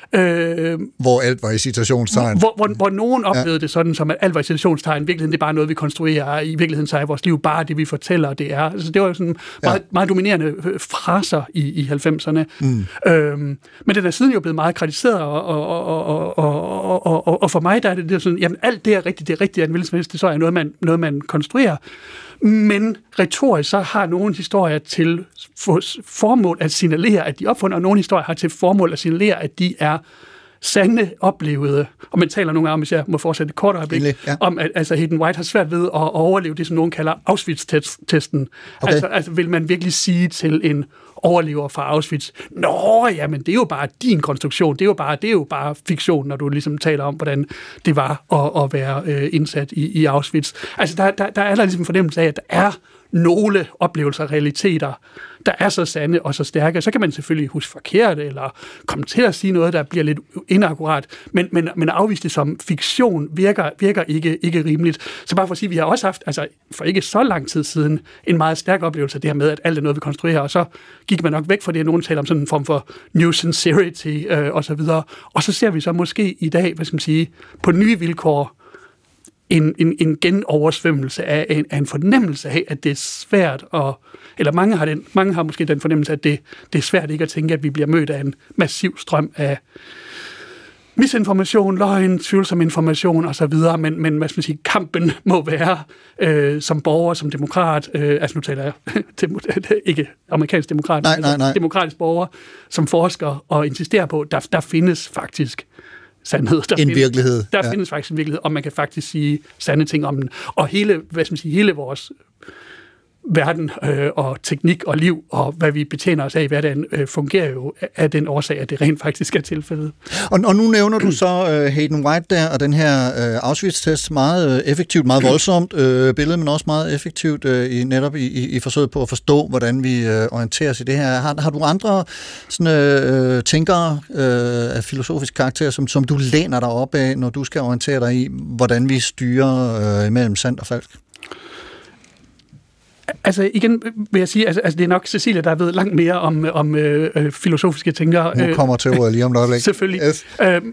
Øh, hvor alt var i citationstegn. Hvor, hvor, hvor nogen oplevede ja. det sådan, som at alt var i citationstegn. I virkeligheden det er bare noget, vi konstruerer. I virkeligheden så er vores liv bare det, vi fortæller, det er. Altså, det var jo sådan meget, ja. meget dominerende fraser i, i halvfemserne. Mm. Øhm, men den er siden jo blevet meget kritiseret, og, og, og, og, og, og, og, og for mig der er det, det er sådan, jamen alt det er rigtigt, det er rigtigt, at en det så er noget man, noget, man konstruerer. Men retorisk så har nogle historier til formål at signalere, at de er opfundet, og nogle historier har til formål at signalere, at de er sande oplevede, og man taler nogle gange om, hvis jeg må fortsætte et kort øjeblik, ja. om at altså, Hayden White har svært ved at overleve det, som nogen kalder Auschwitz-testen. Okay. Altså, altså vil man virkelig sige til en overlever fra Auschwitz, nå, jamen det er jo bare din konstruktion, det er jo bare, det er jo bare fiktion, når du ligesom taler om, hvordan det var at, at være øh, indsat i, i Auschwitz. Altså der, der, der er der ligesom fornemmelse af, at der er nogle oplevelser og realiteter, der er så sande og så stærke. Så kan man selvfølgelig huske forkert, eller komme til at sige noget, der bliver lidt inakkurat, men, men, men at afvise det som fiktion virker, virker ikke, ikke rimeligt. Så bare for at sige, vi har også haft, altså for ikke så lang tid siden, en meget stærk oplevelse af det her med, at alt er noget, vi konstruerer, og så gik man nok væk fra det, at nogen taler om sådan en form for new sincerity øh, og så videre. Og så ser vi så måske i dag, hvad skal man sige, på nye vilkår, En, en, en genoversvømmelse af en, af en fornemmelse af, at det er svært at, eller mange har, den, mange har måske den fornemmelse, at det, det er svært ikke at tænke, at vi bliver mødt af en massiv strøm af misinformation, løgn, tvivlsom information og så videre, men, men hvad skal man sige, kampen må være øh, som borger, som demokrat, øh, altså nu taler jeg ikke amerikansk demokrat, nej, nej, nej. demokratisk borger, som forsker og insisterer på, der, der findes faktisk sandhed. Der en findes, virkelighed. Der ja. findes faktisk en virkelighed, og man kan faktisk sige sande ting om den. Og hele, hvad skal man sige, hele vores verden øh, og teknik og liv, og hvad vi betjener os af i hverdagen, øh, fungerer jo af den årsag, at det rent faktisk er tilfældet. Og, og nu nævner du så øh, Hayden White der, og den her øh, Auschwitz-test, meget øh, effektivt, meget voldsomt øh, billede, men også meget effektivt øh, i, netop i, i, i forsøget på at forstå, hvordan vi øh, orienterer os i det her. Har, har du andre sådan, øh, tænkere øh, af filosofisk karakter, som, som du læner dig op af, når du skal orientere dig i, hvordan vi styrer øh, mellem sandt og falsk? Altså igen vil jeg sige, altså, altså det er nok Cecilia, der ved langt mere om, om øh, filosofiske tænkere. Nu kommer teorier lige om noget. Selvfølgelig. Yes. Øh,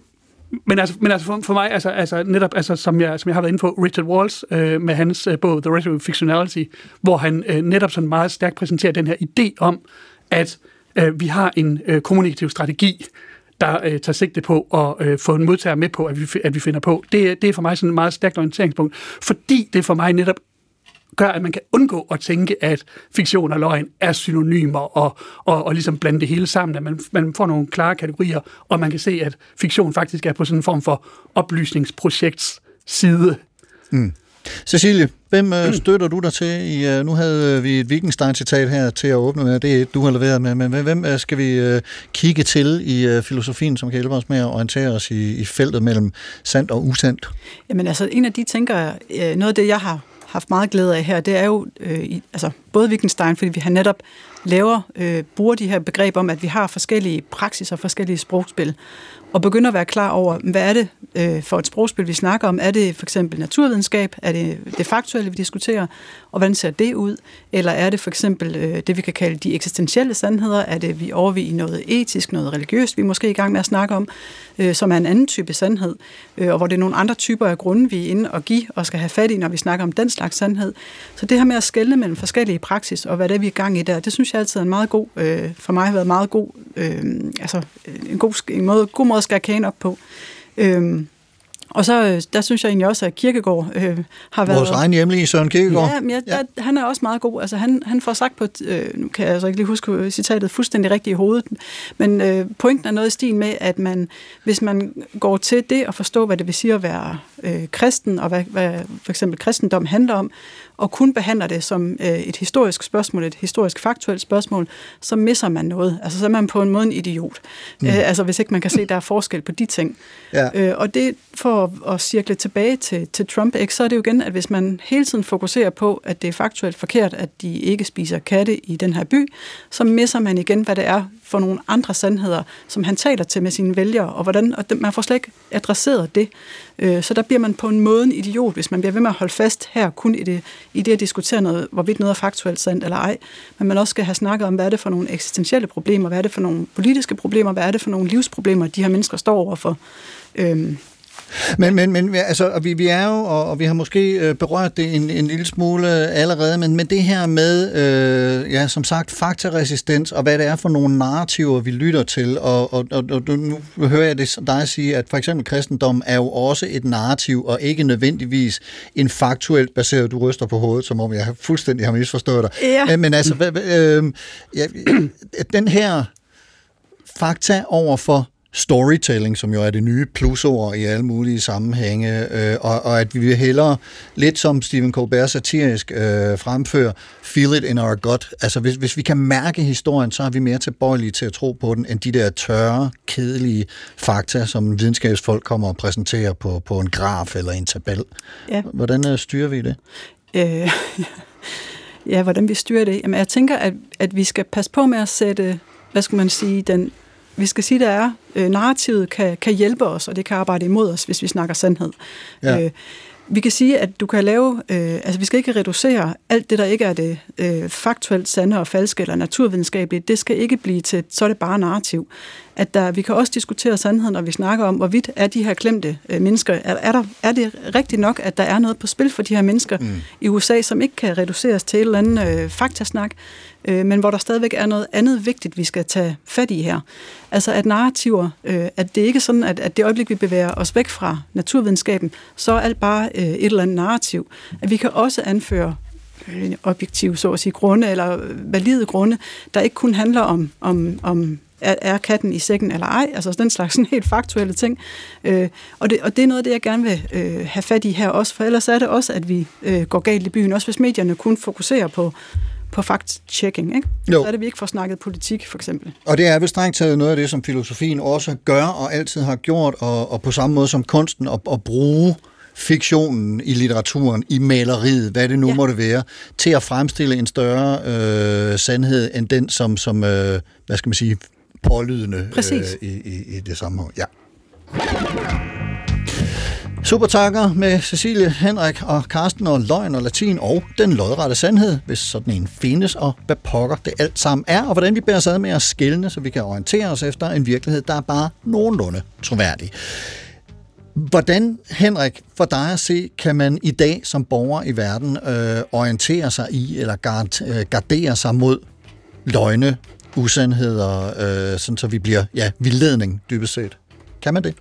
Men altså, men altså for, for mig, altså, altså netop, altså, som, jeg, som jeg har været inde på, Richard Walls øh, med hans øh, bog The Rhetoric of Fictionality, hvor han øh, netop sådan meget stærkt præsenterer den her idé om, at øh, vi har en øh, kommunikativ strategi, der øh, tager sigte på at øh, få en modtager med på, at vi, at vi finder på. Det, det er for mig sådan et meget stærkt orienteringspunkt, fordi det for mig netop gør, at man kan undgå at tænke, at fiktion og løgn er synonymer, og, og, og ligesom blande det hele sammen, at man, man får nogle klare kategorier, og man kan se, at fiktion faktisk er på sådan en form for oplysningsprojekts side. Mm. Cecilie, hvem øh, støtter du dig til? I, øh, nu havde vi et Wittgenstein-citat her til at åbne med, det er et, du har leveret med, men hvem øh, skal vi øh, kigge til i øh, filosofien, som kan hjælpe os med at orientere os i, i feltet mellem sandt og usandt? Jamen altså, en af de tænker, øh, noget af det, jeg har haft meget glæde af her, det er jo øh, i, altså, både Wittgenstein, fordi vi har netop laver, øh, bruger de her begreber om, at vi har forskellige praksiser og forskellige sprogspil, og begynder at være klar over, hvad er det øh, for et sprogspil, vi snakker om? Er det for eksempel naturvidenskab? Er det det faktuelle, vi diskuterer? Og hvordan ser det ud? Eller er det for eksempel øh, det, vi kan kalde de eksistentielle sandheder? Er det, vi overviger i noget etisk, noget religiøst, vi er måske i gang med at snakke om, øh, som er en anden type sandhed, øh, og hvor det er nogle andre typer af grunde, vi er inde og give og skal have fat i, når vi snakker om den slags sandhed. Så det her med at skelne mellem forskellige praksis, og hvad det er, vi er i gang i der, det synes jeg altid er en meget god, øh, for mig har været meget god, øh, altså en god, en måde, god måde at skære kagen op på. Øhm, og så, der synes jeg egentlig også, at Kierkegaard øh, har været... Vores egen hjemlige Søren Kierkegaard. Ja, men jeg, ja. Der, han er også meget god. Altså, han, han får sagt på... Øh, nu kan jeg altså ikke lige huske citatet fuldstændig rigtigt i hovedet, men øh, pointen er noget i stil med, at man, hvis man går til det og forstår, hvad det vil sige at være øh, kristen, og hvad, hvad for eksempel kristendom handler om, og kun behandler det som øh, et historisk spørgsmål, et historisk faktuelt spørgsmål, så misser man noget. Altså, så er man på en måde en idiot. Mm. Øh, altså, hvis ikke man kan se, at der er forskel på de ting. Ja. Øh, og det, for at, at cirkle tilbage til, til Trump, ikke, så er det jo igen, at hvis man hele tiden fokuserer på, at det er faktuelt forkert, at de ikke spiser katte i den her by, så misser man igen, hvad det er for nogle andre sandheder, som han taler til med sine vælgere, og hvordan, og man får slet ikke adresseret det. Øh, så der bliver man på en måde en idiot, hvis man bliver ved med at holde fast her, kun i det, i det at diskutere noget, hvorvidt noget er faktuelt sandt eller ej, men man også skal have snakket om, hvad er det for nogle eksistentielle problemer, hvad er det for nogle politiske problemer, hvad er det for nogle livsproblemer, de her mennesker står overfor. Øhm, Men, men, men altså, vi, vi er jo, og, og vi har måske berørt det en, en lille smule allerede, men, men det her med, øh, ja, som sagt, faktaresistens, og hvad det er for nogle narrativer, vi lytter til, og, og, og, og nu hører jeg det dig sige, at for eksempel kristendom er jo også et narrativ, og ikke nødvendigvis en faktuelt baseret, du ryster på hovedet, som om jeg fuldstændig har misforstået dig. Ja. Men altså, øh, ja, den her fakta over for storytelling, som jo er det nye plusord i alle mulige sammenhænge, øh, og, og at vi vil hellere, lidt som Stephen Colbert satirisk øh, fremfører, feel it in our gut. Altså hvis, hvis vi kan mærke historien, så er vi mere tilbøjelige til at tro på den, end de der tørre, kedelige fakta, som videnskabsfolk kommer og præsenterer på, på en graf eller en tabel. Ja. Hvordan øh, styrer vi det? Øh, ja, hvordan vi styrer det? Jamen, jeg tænker, at, at vi skal passe på med at sætte, hvad skal man sige, den vi skal sige, der er, øh, narrativet kan, kan hjælpe os, og det kan arbejde imod os, hvis vi snakker sandhed. Ja. Øh, vi kan sige, at du kan lave, øh, altså vi skal ikke reducere alt det, der ikke er det øh, faktuelt sande og falske eller naturvidenskabeligt, det skal ikke blive til, så er det bare narrativ. At der, vi kan også diskutere sandheden, når vi snakker om, hvorvidt er de her glemte øh, mennesker, er, er, der, er det rigtigt nok, at der er noget på spil for de her mennesker mm. i U S A, som ikke kan reduceres til et eller andet øh, faktasnak, øh, men hvor der stadigvæk er noget andet vigtigt, vi skal tage fat i her. Altså at narrativer, øh, at det ikke er sådan, at, at det øjeblik, vi bevæger os væk fra naturvidenskaben, så er alt bare øh, et eller andet narrativ. At vi kan også anføre objektive, så at sige, grunde, eller valide grunde, der ikke kun handler om, om, om er, er katten i sækken eller ej, altså den slags sådan helt faktuelle ting. Øh, og, det, og det er noget af det, jeg gerne vil øh, have fat i her også, for ellers er det også, at vi øh, går galt i byen, også hvis medierne kun fokuserer på på fact-checking, ikke? Så er det, vi ikke får snakket politik, for eksempel. Og det er vel strengt taget noget af det, som filosofien også gør, og altid har gjort, og, og på samme måde som kunsten, at, at bruge fiktionen i litteraturen, i maleriet, hvad det nu ja. måtte være, til at fremstille en større øh, sandhed, end den, som, som øh, hvad skal man sige, pålydende øh, i, i, i det samme. Ja. Super takker med Cecilie, Henrik og Karsten og løgn og latin og den lodrette sandhed, hvis sådan en findes, og hvad pokker det alt sammen er, og hvordan vi bærer os ad med at skelne, så vi kan orientere os efter en virkelighed, der er bare nogenlunde troværdig. Hvordan, Henrik, for dig at se, kan man i dag som borger i verden øh, orientere sig i eller gard, øh, gardere sig mod løgne, usandheder, øh, sådan så vi bliver ja, vildledning dybest set? Kan man det?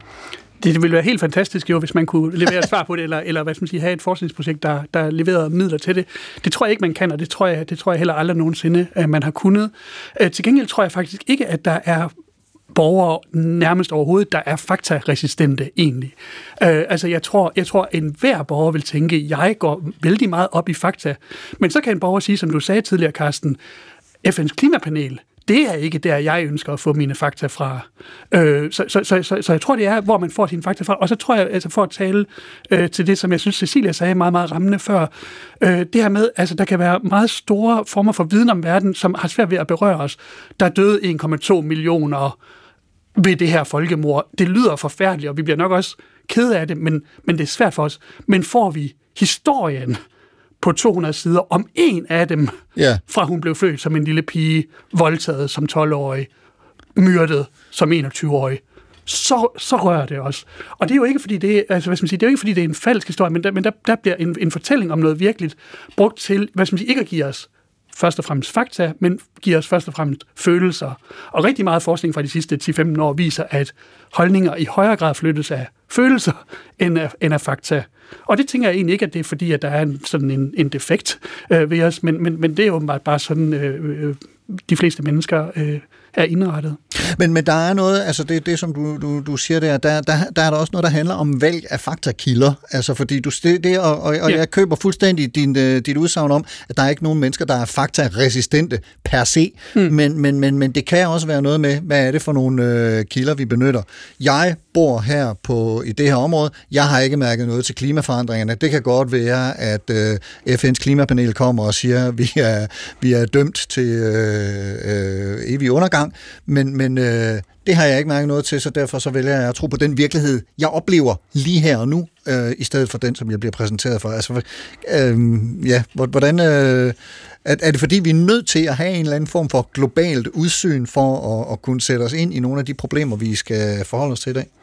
Det ville være helt fantastisk jo, hvis man kunne levere et svar på det, eller, eller hvad skal man sige, have et forskningsprojekt, der, der leverede midler til det. Det tror jeg ikke, man kan, og det tror jeg, det tror jeg heller aldrig nogensinde, at man har kunnet. Til gengæld tror jeg faktisk ikke, at der er borgere nærmest overhovedet, der er faktaresistente egentlig. Øh, altså jeg tror, jeg tror, en hver borger vil tænke, jeg går vældig meget op i fakta. Men så kan en borger sige, som du sagde tidligere, Carsten, F N's klimapanel, det er ikke der, jeg ønsker at få mine fakta fra. Øh, så, så, så, så, så jeg tror, det er, hvor man får sine fakta fra. Og så tror jeg, altså for at tale øh, til det, som jeg synes, Cecilia sagde meget, meget rammende før, øh, det her med, altså der kan være meget store former for viden om verden, som har svært ved at berøre os. Der døde en komma to millioner ved det her folkemord. Det lyder forfærdeligt, og vi bliver nok også kede af det, men, men det er svært for os. Men får vi historien på to hundrede sider om en af dem, yeah. fra hun blev født som en lille pige, voldtaget som tolv-årig, myrdet som enogtyve-årig, så, så rører det os. Og det er jo ikke, fordi det, altså, hvad skal man sige, det er jo ikke, fordi det er en falsk historie, men der, men der, der bliver en, en fortælling om noget virkeligt brugt til, hvad skal man sige, ikke at give os først og fremmest fakta, men giver os først og fremmest følelser. Og rigtig meget forskning fra de sidste ti til femten år viser, at holdninger i højere grad flyttes af følelser end af, end af fakta. Og det tænker jeg egentlig ikke, at det er fordi, at der er en, sådan en, en defekt øh, ved os, men, men, men det er jo bare, bare sådan, øh, øh, de fleste mennesker øh, er indrettet. Men, men der er noget, altså det, det som du, du, du siger der, der, der, der er der også noget, der handler om valg af faktakilder, altså fordi du, det, det og, og, og ja. jeg køber fuldstændig din, dit udsagn om, at der er ikke nogen mennesker, der er faktaresistente per se, mm. men, men, men, men det kan også være noget med, hvad er det for nogle øh, kilder, vi benytter. Jeg bor her på, i det her område, jeg har ikke mærket noget til klimaforandringerne. Det kan godt være, at øh, F N's klimapanel kommer og siger, at vi er, vi er dømt til øh, øh, evig undergang, men, men øh, det har jeg ikke mærket noget til, så derfor så vælger jeg at tro på den virkelighed, jeg oplever lige her og nu, øh, i stedet for den, som jeg bliver præsenteret for. Altså, øh, ja, hvordan... Øh, er, er det fordi, vi er nødt til at have en eller anden form for globalt udsyn for at, at kunne sætte os ind i nogle af de problemer, vi skal forholde os til i dag?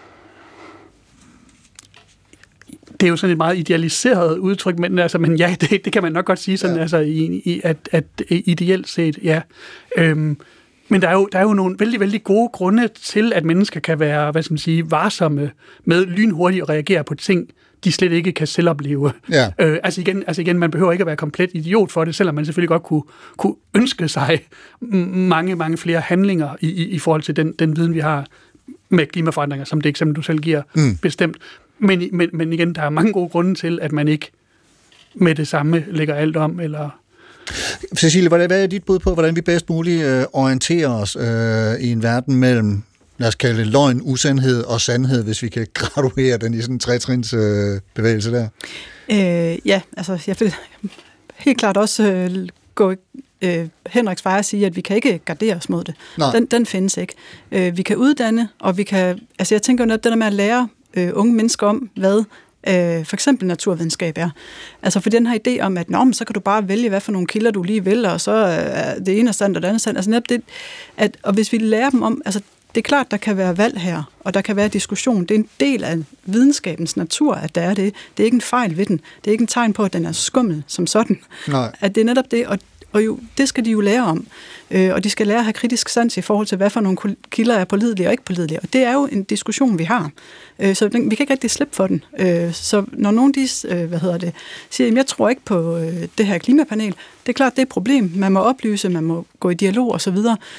Det er jo sådan et meget idealiseret udtryk, men, altså, men ja, det, det kan man nok godt sige sådan, ja. altså, i, i, at, at ideelt set, ja. Øhm, men der er, jo, der er jo nogle vældig, vældig gode grunde til, at mennesker kan være, hvad skal man sige, varsomme med lynhurtigt at reagere på ting, de slet ikke kan selv opleve. Ja. Øh, altså, igen, altså igen, man behøver ikke at være komplet idiot for det, selvom man selvfølgelig godt kunne, kunne ønske sig mange, mange flere handlinger i, i, i forhold til den, den viden, vi har med klimaforandringer, som det eksempel, du selv giver, mm. bestemt. Men, men, men igen, der er mange gode grunde til, at man ikke med det samme lægger alt om, eller... Cecilie, hvad er dit bud på, hvordan vi bedst muligt øh, orienterer os øh, i en verden mellem, lad os kalde det løgn, usandhed og sandhed, hvis vi kan graduere den i sådan en tretrins øh, bevægelse der? Øh, ja, altså jeg vil helt klart også øh, gå øh, Henriks vej og sige, at vi kan ikke gardere os mod det. Den, den findes ikke. Øh, vi kan uddanne, og vi kan... Altså jeg tænker jo netop det der med at lære øh, unge mennesker om, hvad øh, for eksempel naturvidenskab er. Altså for den her idé om, at nå, så kan du bare vælge, hvad for nogle kilder du lige vil, og så er det ene er sandt, og det andet er sandt. Altså netop det, at, og hvis vi lærer dem om... Altså, det er klart, der kan være valg her, og der kan være diskussion. Det er en del af videnskabens natur, at der er det. Det er ikke en fejl ved den. Det er ikke en tegn på, at den er skummel som sådan. Nej. At det er netop det, og, og jo, det skal de jo lære om. Øh, og de skal lære at have kritisk sans i forhold til, hvad for nogle kilder er pålidelige og ikke pålidelige. Og det er jo en diskussion, vi har. Øh, så den, vi kan ikke rigtig slippe for den. Øh, så når nogen de, øh, hvad hedder det, siger, at jeg tror ikke på øh, det her klimapanel, det er klart, det er et problem. Man må oplyse, man må gå i dialog osv.,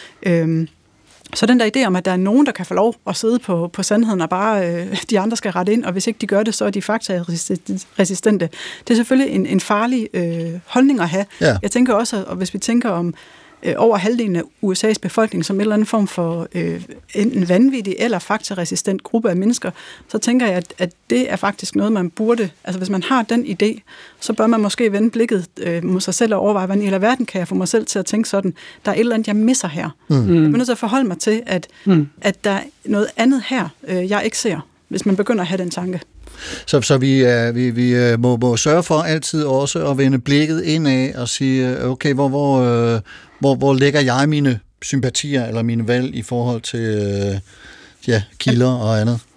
øh, Så den der idé om, at der er nogen, der kan få lov at sidde på, på sandheden, og bare øh, de andre skal rette ind, og hvis ikke de gør det, så er de fakta-resistente. Det er selvfølgelig en, en farlig øh, holdning at have. Ja. Jeg tænker også, og hvis vi tænker om øh, over halvdelen af U S A's befolkning som en eller anden form for øh, enten vanvittig eller faktaresistent gruppe af mennesker, så tænker jeg, at, at det er faktisk noget, man burde... Altså hvis man har den idé, så bør man måske vende blikket øh, mod sig selv og overveje, hvordan i hele verden kan jeg få mig selv til at tænke sådan, der er et eller andet, jeg misser her. Mm. Jeg er nødt til at forholde mig til, at, mm. at der er noget andet her, øh, jeg ikke ser, hvis man begynder at have den tanke. Så, så vi, uh, vi, vi må, må sørge for altid også at vende blikket indad og sige, okay, hvor, hvor, uh, hvor, hvor lægger jeg mine sympatier eller mine valg i forhold til uh, ja, kilder og andet?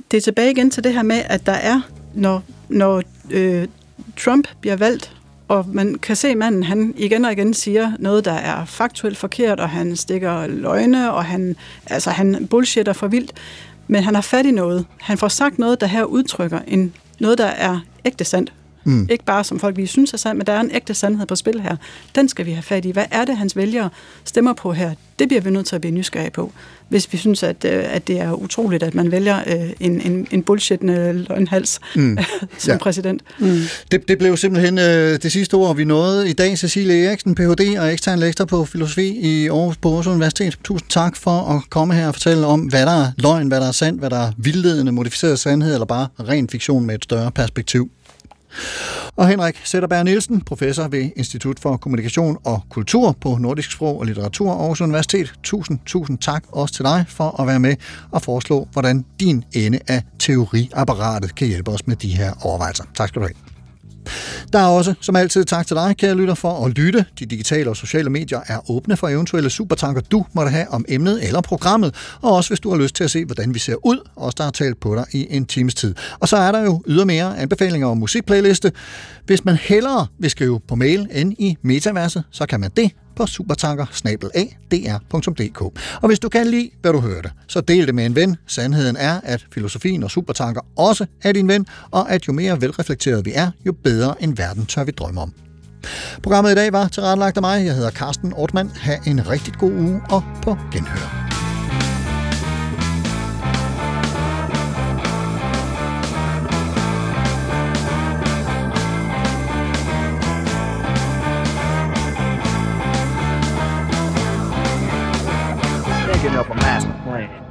det er tilbage igen til det her med, at der er, når, når øh, Trump bliver valgt, og man kan se manden, han igen og igen siger noget, der er faktuelt forkert, og han stikker løgne, og han, altså, han bullshitter for vildt, men han har fat i noget. Han får sagt noget, der her udtrykker en, noget, der er ægte sandt. Mm. Ikke bare som folk vi synes er sandt, men der er en ægte sandhed på spil her. Den skal vi have fat i. Hvad er det, hans vælgere stemmer på her? Det bliver vi nødt til at blive nysgerrige på. Hvis vi synes, at, at det er utroligt, at man vælger en, en, en bullshitende løgnhals mm. som ja. præsident. Mm. Det, det blev simpelthen øh, det sidste ord, vi nåede i dag. Cecilie Eriksen, P H D og ekstern lektor på filosofi i Aarhus på Aarhus Universitet. Tusind tak for at komme her og fortælle om, hvad der er løgn, hvad der er sandt, hvad der er vildledende, modificeret sandhed, eller bare ren fiktion med et større perspektiv. Og Henrik Zetterberg Nielsen, professor ved Institut for Kommunikation og Kultur på Nordisk Sprog og Litteratur Aarhus Universitet. Tusind, tusind tak også til dig for at være med og foreslå, hvordan din ende af teoriapparatet kan hjælpe os med de her overvejelser. Tak skal du have. Der er også, som altid, tak til dig, kære lytter, for at lytte. De digitale og sociale medier er åbne for eventuelle supertanker, du måtte have om emnet eller programmet, og også hvis du har lyst til at se, hvordan vi ser ud, også der har talt på dig i en times tid. Og så er der jo ydermere anbefalinger om musikplayliste. Hvis man hellere vil skrive på mail end i metaverset, så kan man det på supertanker snabel-a d r punktum d k. Og hvis du kan lide, hvad du hørte, så del det med en ven. Sandheden er, at filosofien og supertanker også er din ven, og at jo mere velreflekteret vi er, jo bedre en verden tør vi drømme om. Programmet i dag var tilrettelagt af mig. Jeg hedder Carsten Ortmann. Ha' en rigtig god uge og på genhør. Thinking of a master plan.